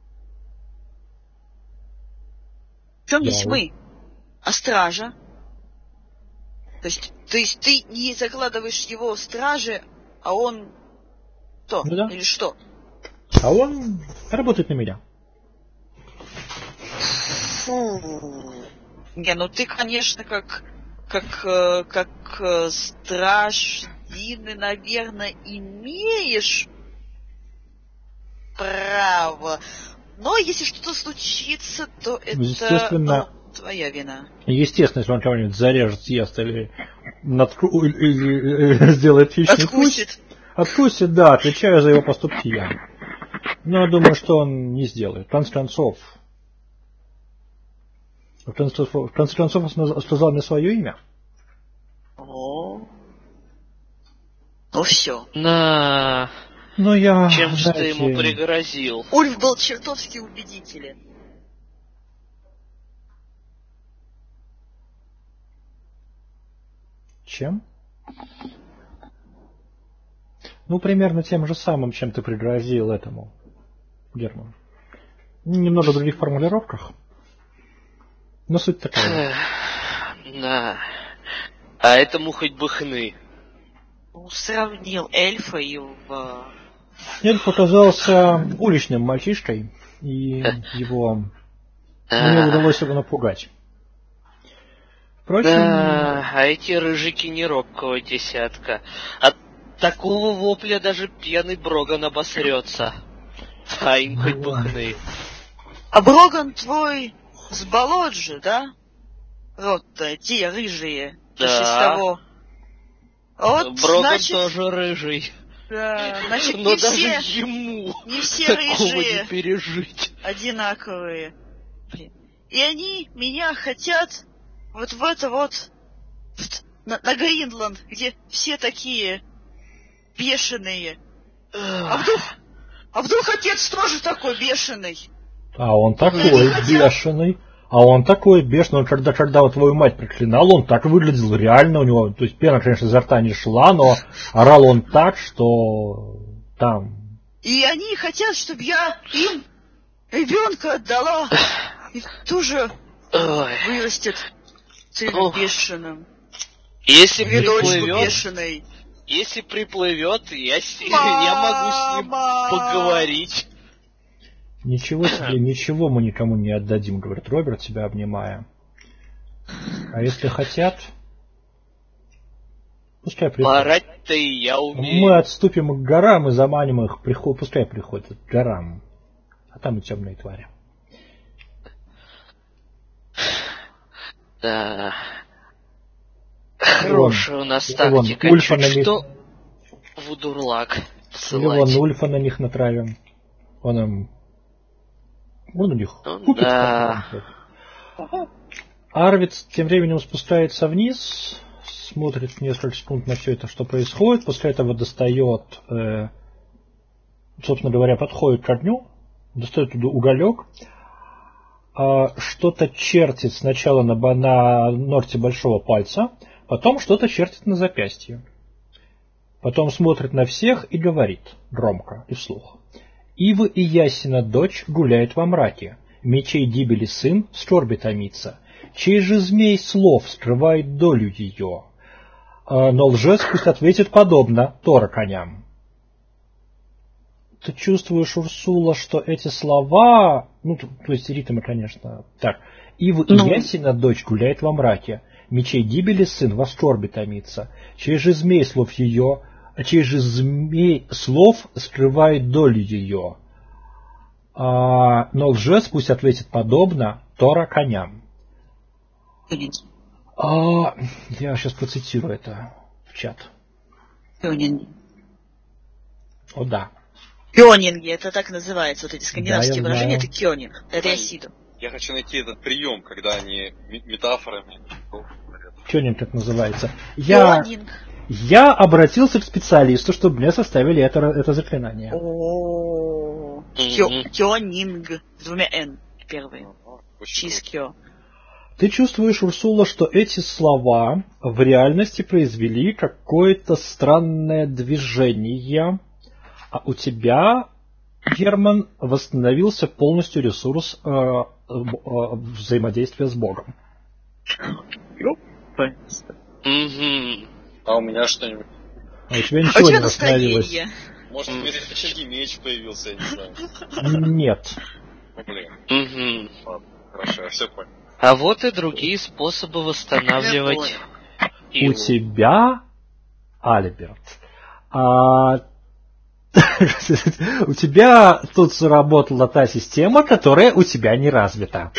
В чем Да, здесь вы. мы? А стража? То есть, то есть ты не закладываешь его в страже, а он... Что? Ну да. Или что? А он работает на меня. Фу. Не, ну ты, конечно, как... Как, э, как э, страж Дины, наверное, имеешь право. Но если что-то случится, то это Естественно, ну, твоя вина. Естественно, если он кого-нибудь зарежет, съест или, наткну, или сделает хищный Откусит. вкус, откусит, да, отвечаю за его поступки я. Но я думаю, что он не сделает. В конце концов, в конце, в конце концов он сказал мне свое имя. О. Ну все. На... Но я, Чем же знаете, ты ему пригрозил? Ульф был чертовски убедителен. Чем? Ну, примерно тем же самым, чем ты пригрозил этому, Герман. Немного в других формулировках. Но суть такая. Да. А этому хоть бы хны. Ну, сравнил эльфа и в... Эльф оказался уличным мальчишкой, и его... Мне удалось его напугать. Впрочем... Да, а эти рыжики не робкого десятка. От такого вопля даже пьяный Броган обосрется. А им хоть бы хны. А Броган твой с болот же, да? Вот-то, те рыжие. Да. Из того. Вот, Броган значит, тоже рыжий. да, значит, Но не даже все, ему не все такого рыжие не пережить. одинаковые. Блин. И они меня хотят вот в это вот, в- на, на Гринланд, где все такие бешеные. А вдруг, а вдруг отец тоже такой бешеный? А он такой бешеный. А он такой бешеный, он когда, когда вот твою мать проклинал, он так выглядел реально, у него, то есть пена, конечно, изо рта не шла, но орал он так, что там И они хотят, чтобы я им ребенка отдала. И тоже Ой. вырастет сын Ох. бешеным. Если Или дочку приплывет, бешеной. если приплывет, я, с... я могу с ним поговорить. Ничего себе, ничего мы никому не отдадим, говорит Роберт, себя обнимая. А если хотят, пускай приходят. Орать-то и я умею. Мы отступим к горам и заманим их, приход... пускай приходят к горам. А там и темные твари. Да. Хорошая у нас вон, тактика. Ульфа Чуть на них- что Вудурлак Или посылать. вон Ульфа на них натравим. Он им... Он у них Ну купит. да. там. Арвид тем временем спускается вниз, смотрит несколько секунд на все это, что происходит. После этого достает, э, собственно говоря, подходит к огню, достает туда уголек, э, что-то чертит сначала на, ба- на ногте большого пальца, потом что-то чертит на запястье. Потом смотрит на всех и говорит громко и вслух. Ивы и Ясина дочь гуляет во мраке, мечей гибели сын в скорби томится, чей же змей слов скрывает долю ее. А, но лжец пусть ответит подобно Тора коням. Ты чувствуешь, Урсула, что эти слова, ну, то, то есть ритмы, конечно, так. Ивы и Ну. Ясина дочь гуляет во мраке, мечей гибели сын во скорби томится, чей же змей слов ее, а чей же змей слов скрывает долю ее. А, но лжец пусть ответит подобно Тора коням. А, я сейчас процитирую это в чат. Кёнинги. О да. Кёнинги, это так называется. Вот эти скандинавские Да, я выражения, знаю. это кёнинг. Это Ясиду. Я хочу найти этот прием, когда они ме- метафорами говорят. Тюнинг это называется. Я, Кёнинг. я обратился к специалисту, чтобы мне составили это, это заклинание. О, Мгм. Кёнинг. С двумя Н. Первый. Очень Чиз круто. кё. Ты чувствуешь, Урсула, что эти слова в реальности произвели какое-то странное движение, а у тебя, Герман, восстановился полностью ресурс э, э, э, взаимодействия с Богом. Мгм. А у меня что-нибудь? А у тебя А у ничего тебя не восстановилось. настроение. Может, в мире очаги меч появился, я не знаю. Нет. Ну, блин, Мгм. ладно, хорошо, я все понял. А вот и другие способы восстанавливать У силу. тебя, Альберт, а, у тебя тут заработала та система, которая у тебя не развита.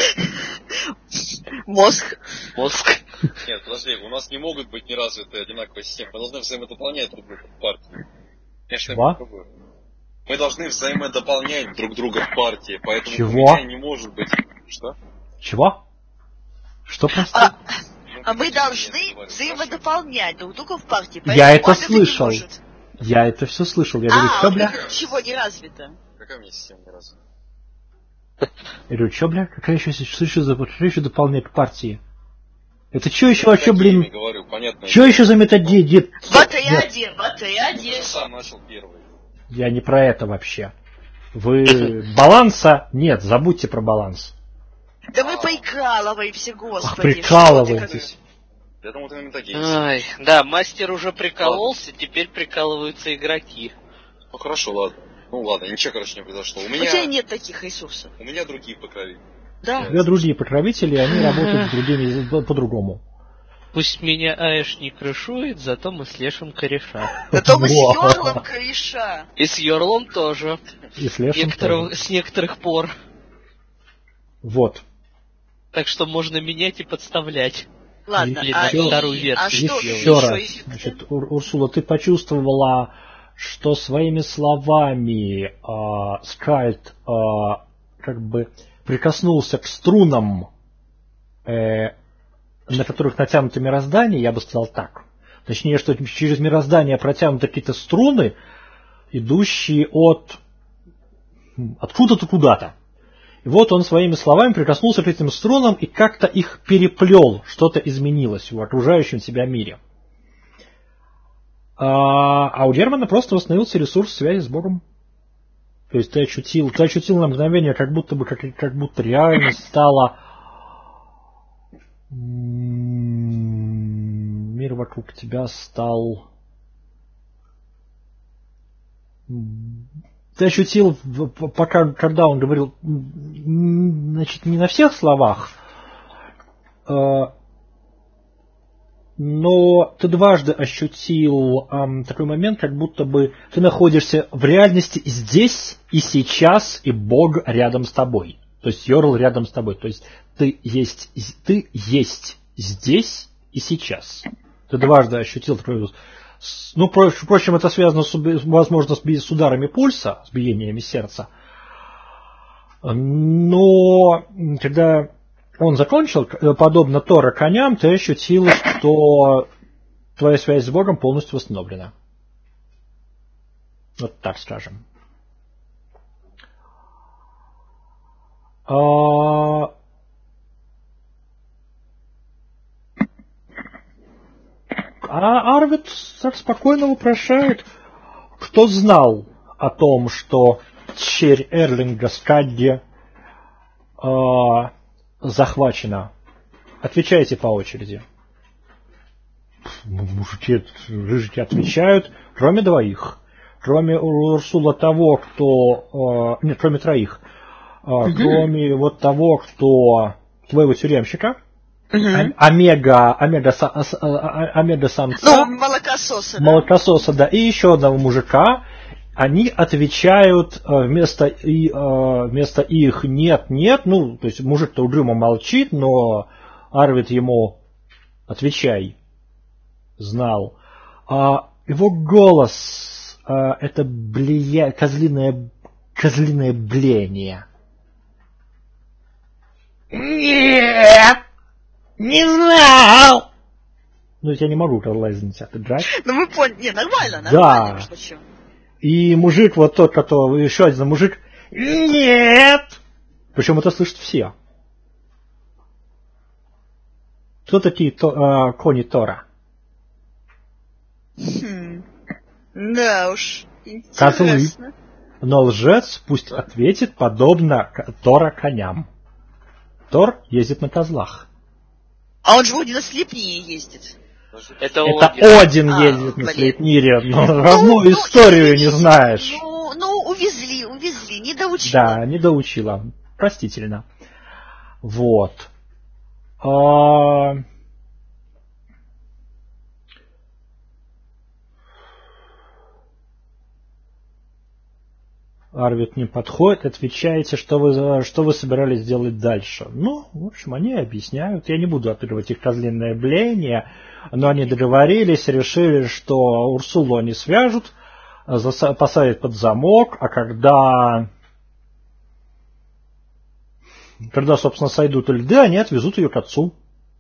Мозг. Мозг. Нет, подожди, у нас не могут быть неразвитые одинаковые системы. Мы должны взаимодополнять друг друга в партии. Конечно, Чего? я попробую. Мы должны взаимодополнять друг друга в партии, поэтому Чего? у меня не может быть... Что? Чего? Что прости? А, Ну, а мы подожди, должны я говорю, взаимодополнять друг друга в партии. Я поэтому это Ольга не слышал. может. Я это все слышал. Я говорю, А, что, у бля? них ничего не развито. Какая у меня система не развита? Я говорю, что, бля? Какая еще, что еще, за- что еще дополнять к партии? Это что еще Я вообще, такими блин? говорю, понятно. Что еще за методия? В отряде, в отряде. Я сам начал первый. Я не про это вообще. Вы баланса? Нет, забудьте про баланс. Да вы прикалываемся, господи. Ах, прикалываетесь. Я думал, ты на метагейм. Ай, да, мастер уже прикололся, теперь прикалываются игроки. Ну хорошо, ладно. Ну ладно, ничего, короче, не произошло. У У тебя меня, нет таких ресурсов. у меня другие покровители. Да. У тебя другие покровители, они работают с другими по-другому. Пусть меня Аэш не крышует, зато мы с Лешем кореша. Зато мы с Во. Йорлом кореша. И с Йорлом тоже. И с Лешем Некоторых- тоже. с некоторых пор. Вот. Так что можно менять и подставлять. Ладно, Или а, на и- вторую версию а что Еще еще раз. если- Значит, Ур- Урсула, ты почувствовала, что своими словами а, Скальд а, как бы прикоснулся к струнам, э, на которых натянуто мироздание, я бы сказал так. Точнее, что через мироздание протянуты какие-то струны, идущие от м, откуда-то куда-то. И вот он своими словами прикоснулся к этим струнам и как-то их переплел, что-то изменилось в окружающем себя мире. А, а у Германа просто восстановился ресурс связи с Богом. То есть ты ощутил, ты ощутил на мгновение, как будто бы, как, как будто реальность стала... Мир вокруг тебя стал... Ты ощутил, пока, когда он говорил, значит, не на всех словах, но ты дважды ощутил эм, такой момент, как будто бы ты находишься в реальности здесь и сейчас, и Бог рядом с тобой. То есть Йорл рядом с тобой. То есть ты есть, ты есть здесь и сейчас. Ты дважды ощутил такой... Ну, впрочем, это связано, с, возможно, с, с ударами пульса, с биениями сердца. Но когда... Он закончил, подобно Тора коням, ты ощутил, что твоя связь с Богом полностью восстановлена. Вот так скажем. А... а Арвид так спокойно вопрошает, кто знал о том, что черь Эрлинга Скадди а... захвачено. Отвечайте по очереди. Мужики, рыжики отвечают, кроме двоих. Кроме Урсула того, кто... Э, нет, кроме троих. Э, угу. Кроме вот того, кто... Твоего тюремщика. Угу. Омега... Омега... Омега-самца. Ну, молокососа. Молокососа, да. И еще одного мужика. Они отвечают вместо, вместо их нет, нет, ну, то есть мужик-то угрюмо молчит, но Арвид ему отвечай, знал. А его голос а, это блея, козлиное, козлиное блеяние. Нет, не знал. Ну, я не могу Карлайзенца отыграть. Ну, мы поняли, не, нормально, нормально. Да. И мужик, вот тот, который, еще один мужик, нет! Причем это слышат все. Кто такие то, э, кони Тора? Хм. Да уж, интересно. Козлы. Но лжец пусть ответит подобно Тора коням. Тор ездит на козлах. А он же вроде на Слепнии ездит. Это, Это Один, Один а, ездит на блин. Слепнире. Ну, Родную ну, историю извините, не знаешь. Ну, ну, увезли, увезли, не доучила. Да, не доучила. Простительно. Вот. А... Арвид не подходит, отвечаете, что вы, что вы собирались делать дальше. Ну, в общем, они объясняют. Я не буду отыгрывать их козлиное блеяние, но они договорились, решили, что Урсулу они свяжут, посадят под замок, а когда, когда, собственно, сойдут льды, они отвезут ее к отцу.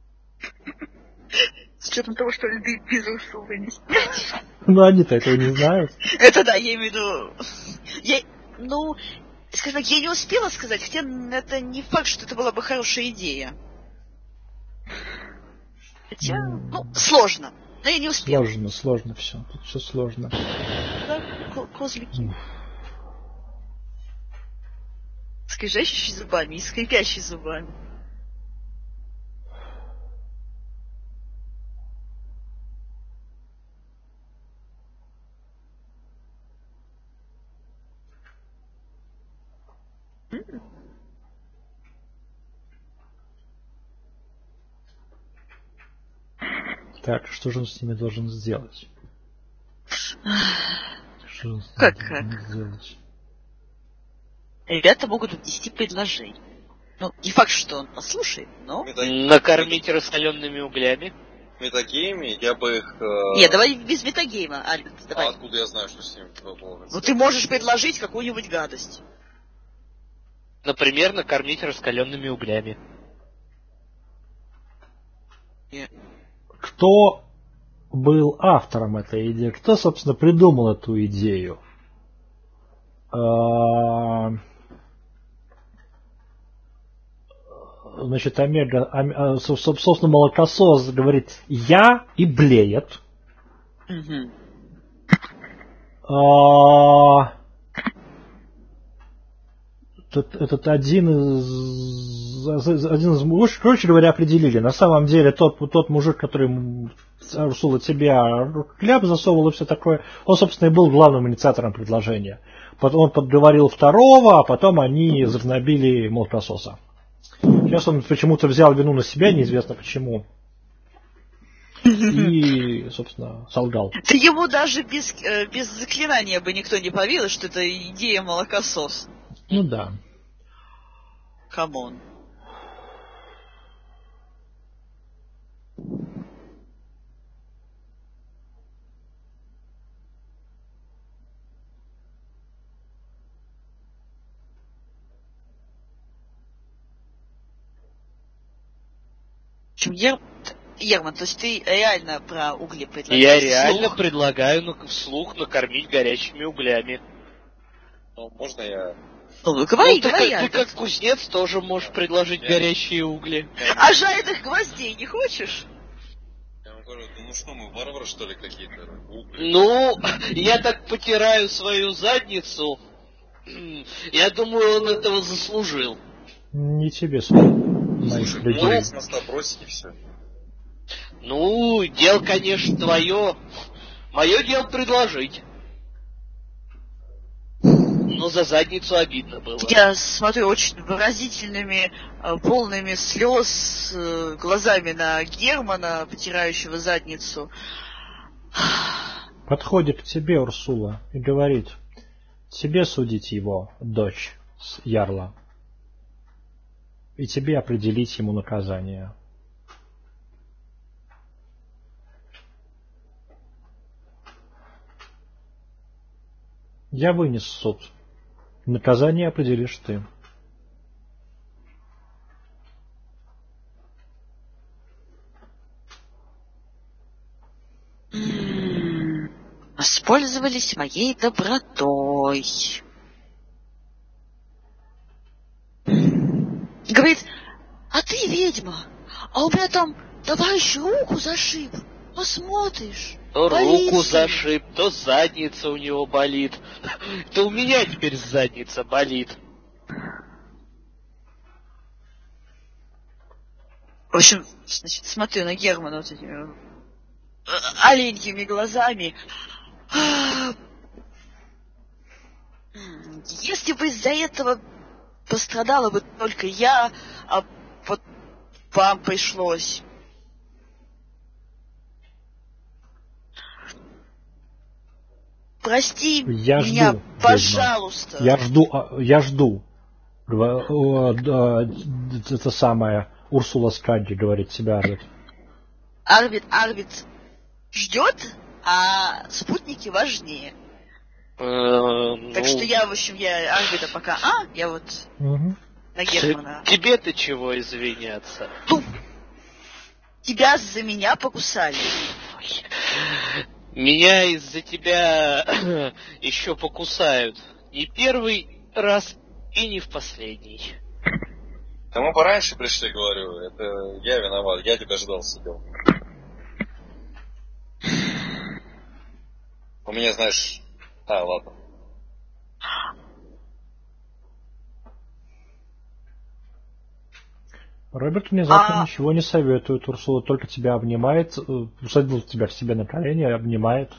С учетом того, что льды без Урсулы не спят. Ну, они-то этого не знают. Это да, я имею в виду... Я... Ну, скажем так, я не успела сказать, хотя это не факт, что это была бы хорошая идея. Хотя, ну, сложно. Но я не успела. Сложно, сложно все. Тут все сложно. Да, козлики. Скрежещущие зубами и скрипящие зубами. Так, что же он с ними должен сделать? Что он с ними как должен как? сделать? Ребята могут внести предложение. Ну, не факт, что он послушает, но... Метаг... Накормить раскаленными углями. Метагейми, я бы их... Э... Не, давай без метагейма, Альберт, давай. А откуда я знаю, что с ними было? Ну, ты можешь предложить какую-нибудь гадость. Например, накормить раскаленными углями. Нет. Кто был автором этой идеи? Кто, собственно, придумал эту идею? Значит, Омега, собственно, молокосос говорит «я» и блеет. Угу. этот, этот один из, один из, короче говоря, определили. На самом деле тот, тот мужик, который Урсула тебя кляп засовывал и все такое, он, собственно, и был главным инициатором предложения. Потом он подговорил второго, а потом они загнобили молокососа. Сейчас он почему-то взял вину на себя, неизвестно почему. И, собственно, солгал. Да ему даже без, э, без заклинания бы никто не поверил, что это идея молокосос. Ну да. Камон. В общем, я... Ерман, то есть ты реально про угли предлагаешь? Я реально вслух? предлагаю ну, вслух накормить горячими углями. Ну, можно я... Ну, говори, ну, ты, говори, как, ты Альберт. как кузнец тоже можешь предложить Я- горячие угли. А жареных гвоздей не хочешь? Я вам говорю, ну что мы, варвары, что ли, какие-то? Угли. Ну, я так потираю свою задницу. Я думаю, он этого заслужил. Не тебе судить моих Слушай, людей. ну, с моста бросить и все. Ну, дело, конечно, твое. Мое дело предложить. Но за задницу обидно было. Я смотрю очень выразительными, э, полными слез э, глазами на Германа, потирающего задницу. Подходит к тебе Урсула и говорит: тебе судить его, дочь с ярла, и тебе определить ему наказание. Я вынес суд. Наказание определишь ты. М-м, Воспользовались моей добротой. Говорит, а ты ведьма, а у меня там товарищ руку зашиб. Посмотришь. То полиция. руку зашиб, то задница у него болит. То у меня теперь задница болит. В общем, значит, смотрю на Германа вот этими э, оленьими глазами. Если бы из-за этого пострадала бы только я, а вот вам пришлось. Прости Я меня, жду, пожалуйста. ведьма. Я жду, а, я жду. Гва- о, да, это самое Урсула Скадди говорит тебе, Арвид. Арвид, Арвид ждет, а спутники важнее. Э, Так ну, что я, в общем, я Арвида пока, а, я вот Угу. на Германа. тебе-то чего извиняться? Ну, тебя за меня покусали. Меня из-за тебя еще покусают. Не первый раз и не в последний. Да мы пораньше пришли, говорю, это я виноват, я тебя ждал, сидел. У меня, знаешь... А, ладно. Роберт внезапно А- ничего не советует. Урсула только тебя обнимает, э, усадил тебя к себе на колени, обнимает.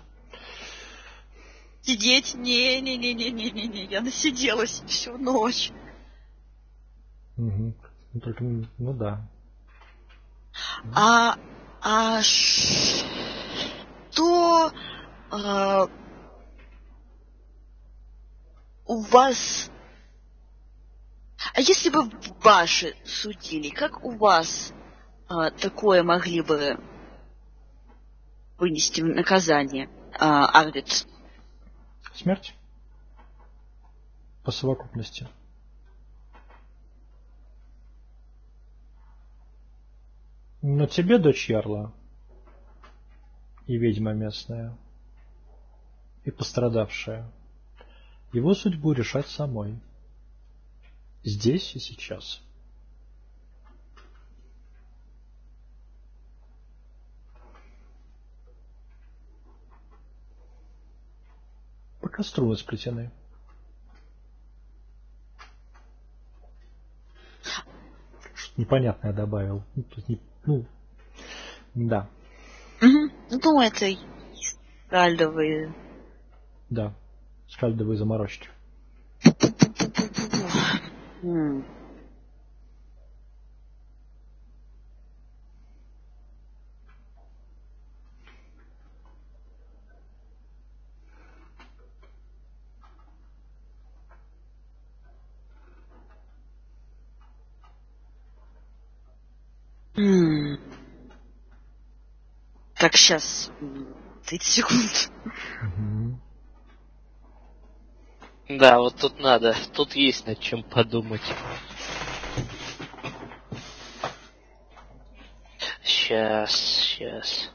Сидеть? Не-не-не-не-не-не-не. Я насиделась всю ночь. Угу. Ну, только, ну да. А, а что а, у вас... А если бы ваши судили, как у вас а, такое могли бы вынести наказание, а, Арвид? Смерть? По совокупности. Но тебе, дочь ярла, и ведьма местная, и пострадавшая, его судьбу решать самой. Здесь и сейчас. Пока струны сплетены. непонятное добавил. Ну, то есть не, ну, да. Угу. Ну, это скальдовые. Да, скальдовые заморочки. М. М. Так, сейчас. тридцать секунд. Угу. Да, вот тут надо. Тут есть над чем подумать. Сейчас, сейчас.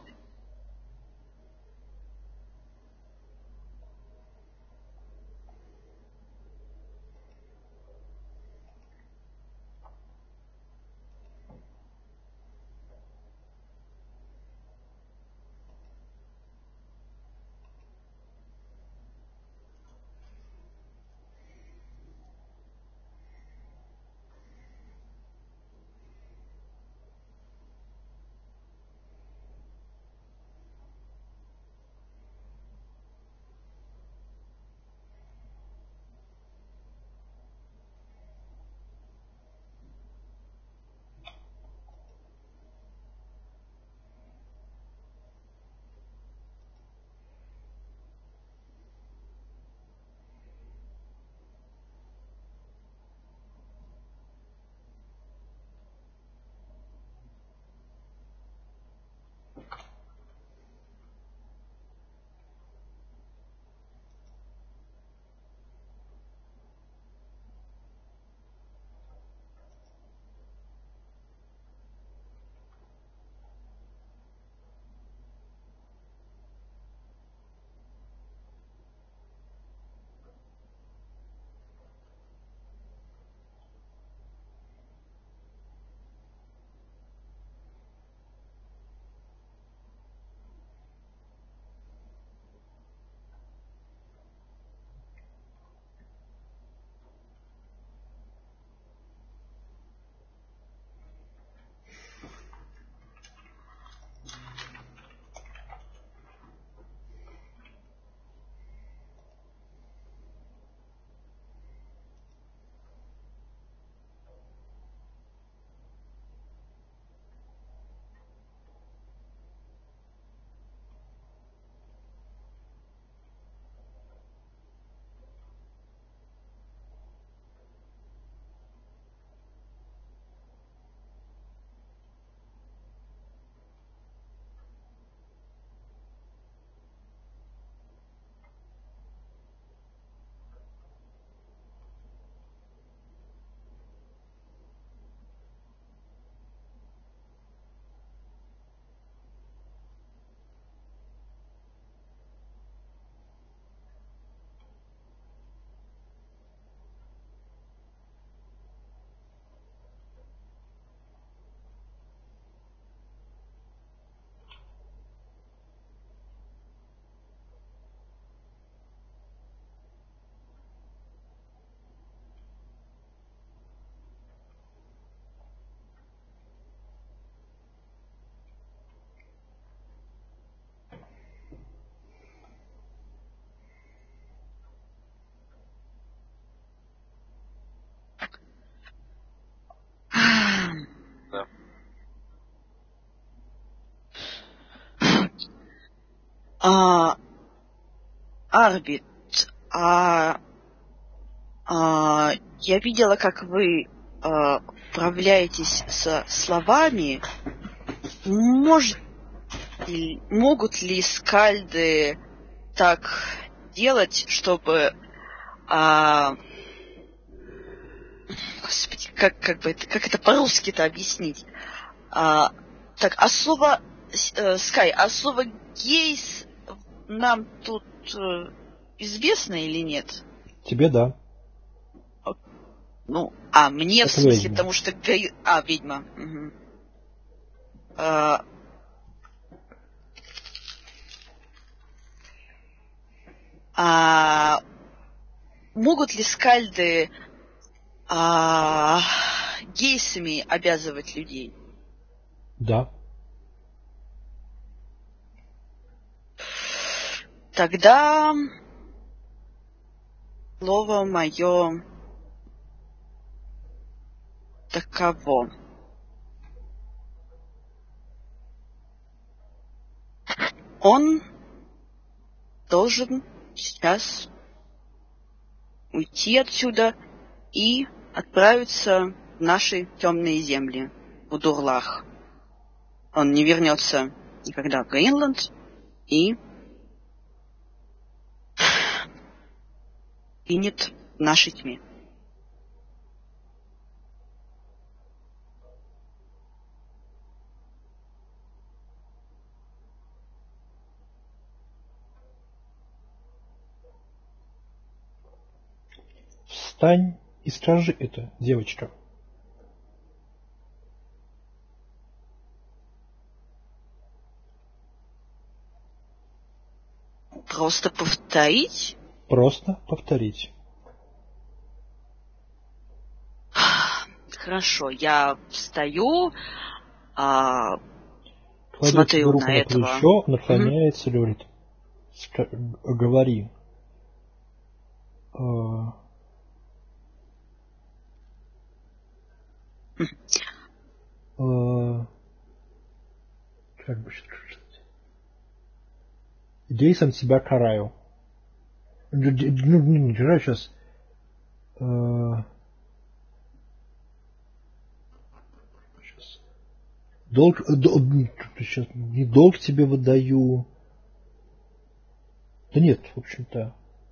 Да. А, Арбит, а, а, я видела, как вы а, управляетесь со словами. Может, ли- могут ли скальды так делать, чтобы... А, господи, как, как бы это, как это по-русски-то объяснить? А, так, а слово... э, Скай, а слово гейс нам тут э, известно или нет? Тебе да. Ну, а мне Это в смысле, ведьма. потому что... гей- А, ведьма. Угу. А, а могут ли скальды а, гейсами обязывать людей? Да. Тогда слово мое таково. Он должен сейчас уйти отсюда и отправиться в наши темные земли, в Удурлах. Он не вернется никогда в Гринланд и гинет в нашей тьме. Встань и скажи это, девочка. Просто повторить? Просто повторить. Хорошо, я встаю, а, Кладет смотрю руку на, на этого. плечо, наклоняется, mm-hmm. говорит, говори. Uh... Uh... Как бы сейчас сказать? Я сам себя караю. Ну, не караю сейчас. Uh... Сейчас. Долг, дол, сейчас не долг тебе выдаю. Да нет, в общем-то.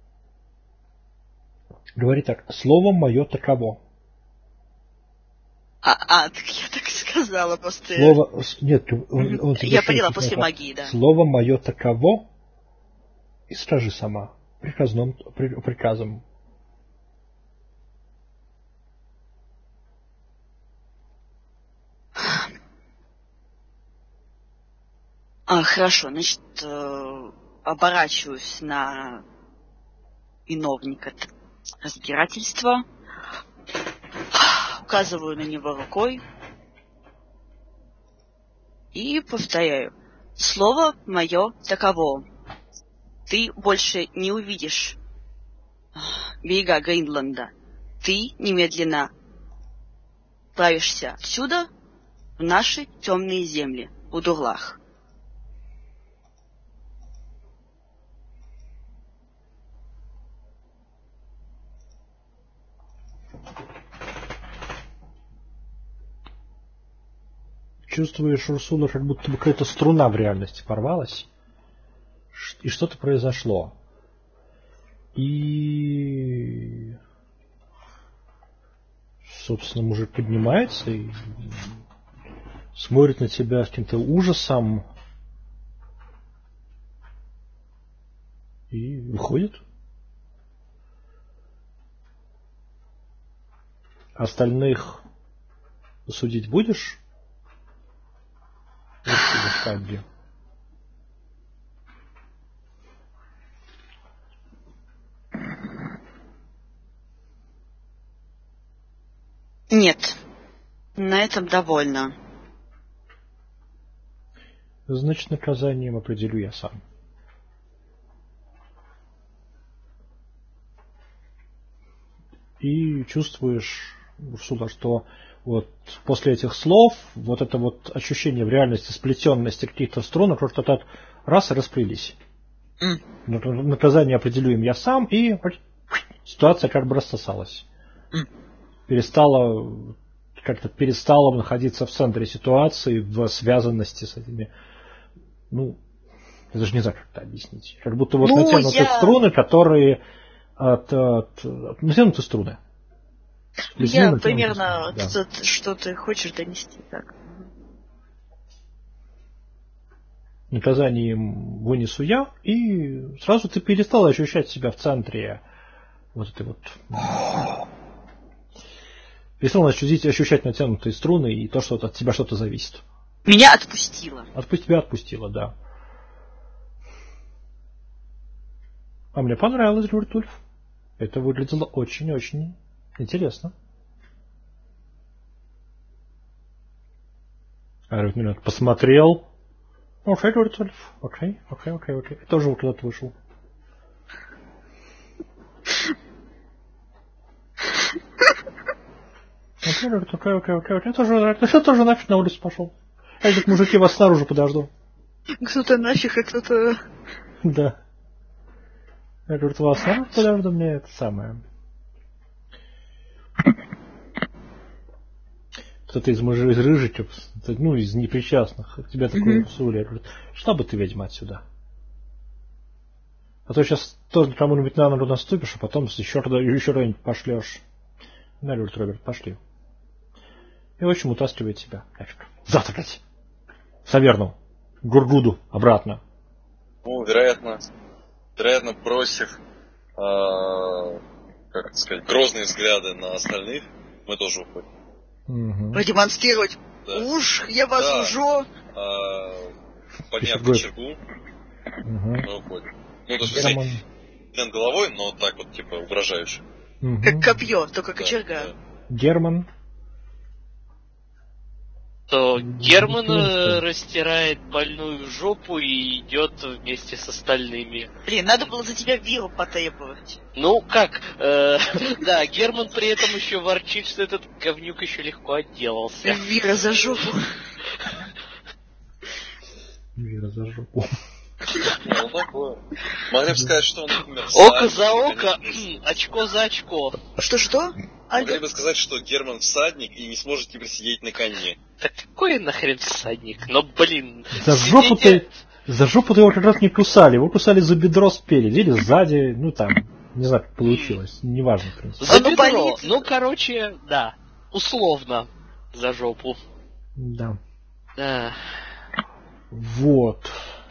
Говори так, слово мое таково. А, а, так я так сказала просто. Слово, нет, он, он я поняла, после магии, да. Слово мое таково, и скажи сама, приказным, при, приказом. А, хорошо, значит, э, оборачиваюсь на виновника разбирательства, указываю на него рукой и повторяю. Слово мое таково. Ты больше не увидишь берега Гринланда. Ты немедленно отправишься отсюда в наши темные земли, в Удурлах. Чувствуешь, Урсула, как будто бы какая-то струна в реальности порвалась, и что-то произошло. И, собственно, мужик поднимается и смотрит на тебя с каким-то ужасом и выходит. Остальных судить будешь? Нет, на этом довольно. Значит, наказанием определю я сам. И чувствуешь, Урсула, что вот после этих слов вот это вот ощущение в реальности сплетенности каких-то струн просто раз и расплелись. Mm. Наказание определю им я сам, и ситуация как бы рассосалась. Mm. Перестала как-то перестала находиться в центре ситуации, в связанности с этими. Ну, я даже не знаю, как это объяснить. Как будто вот ну, натянуты я... струны, которые от, от, от натянуты струны. Я примерно да. что, что ты хочешь донести, так. Наказание им вынесу я, и сразу ты перестала ощущать себя в центре вот этой вот. Перестала ощутить, ощущать натянутые струны и то, что от тебя что-то зависит. Меня отпустило. Отпусти, тебя отпустило, да. А мне понравилось, говорит Ульф. Это выглядело очень-очень интересно. Альберт минут посмотрел. Окей, говорит Альф. Окей, окей, окей, окей. Тоже вот куда-то вышел. Окей, говорит, окей, окей, окей, окей. Тоже, я тоже нафиг на улицу пошел. Я говорит, мужики, вас снаружи подожду. Кто-то нафиг, а кто-то... Да. Я говорю, вас снаружи подожду, мне это самое. Кто-то из мужей, из рыжиков, ну, из непричастных, тебя такое псули. Я говорю, что бы ты, ведьма, отсюда? А то сейчас тоже кому-нибудь на ногу наступишь, а потом еще, еще куда-нибудь пошлешь. Да, говорит Роберт, пошли. И, в общем, утаскивает тебя. Нафиг. Завтракать. Саверну. Гургуду. Обратно. Ну, вероятно, вероятно, бросив, э, как это сказать, грозные взгляды на остальных, мы тоже уходим. Угу. Продемонстрировать. Да. Уж, я вас да. Ужо. Э, подняв кочергу, угу. мы уходим. Ну, то есть, взять головой, но так вот, типа, угрожающе. Угу. Как копье, только кочерга. Да, да. Герман. То Герман э, растирает больную жопу и идет вместе с остальными. Блин, надо было за тебя Виру потребовать. Ну как, э, да, Герман при этом еще ворчит, что этот говнюк еще легко отделался. Вира за жопу. Вира за жопу. Ну такое. Могли бы сказать, что он, например, око за око, очко за очко. Что-что? Могли бы сказать, что Герман всадник и не сможет теперь сидеть на коне. Так какой нахрен всадник? Но, блин... За жопу-то... За жопу-то его как раз не кусали. Его кусали за бедро спереди или сзади. Ну там, не знаю, как получилось. Неважно, в принципе. За бедро. Ну, короче, да. Условно. За жопу. Да. Да. Вот.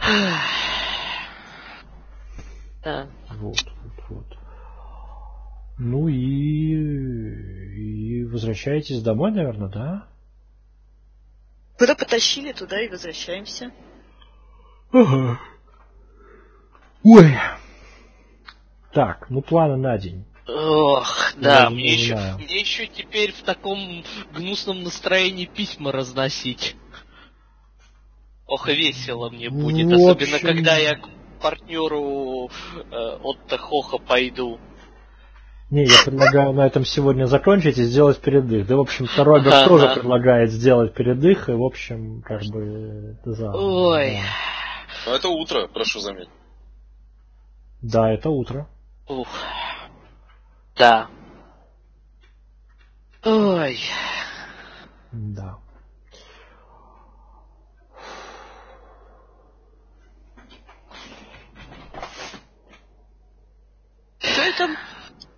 Да. Вот, вот, вот. Ну и... и возвращаетесь домой, наверное, да? Куда потащили, туда и возвращаемся. Ага. Ой. Так, ну планы на день. Ох, да, мне еще, мне еще теперь в таком гнусном настроении письма разносить. Ох, и весело мне будет, в особенно общем... когда я к партнеру э, Отто Хоха пойду. Не, я предлагаю на этом сегодня закончить и сделать передых. Да, в общем-то, Роберт ага, тоже ага. предлагает сделать передых, и, в общем, как бы... За, Ой. Да. Но это утро, прошу заметить. Да, это утро. Ух. Да. Ой. Да. Что это?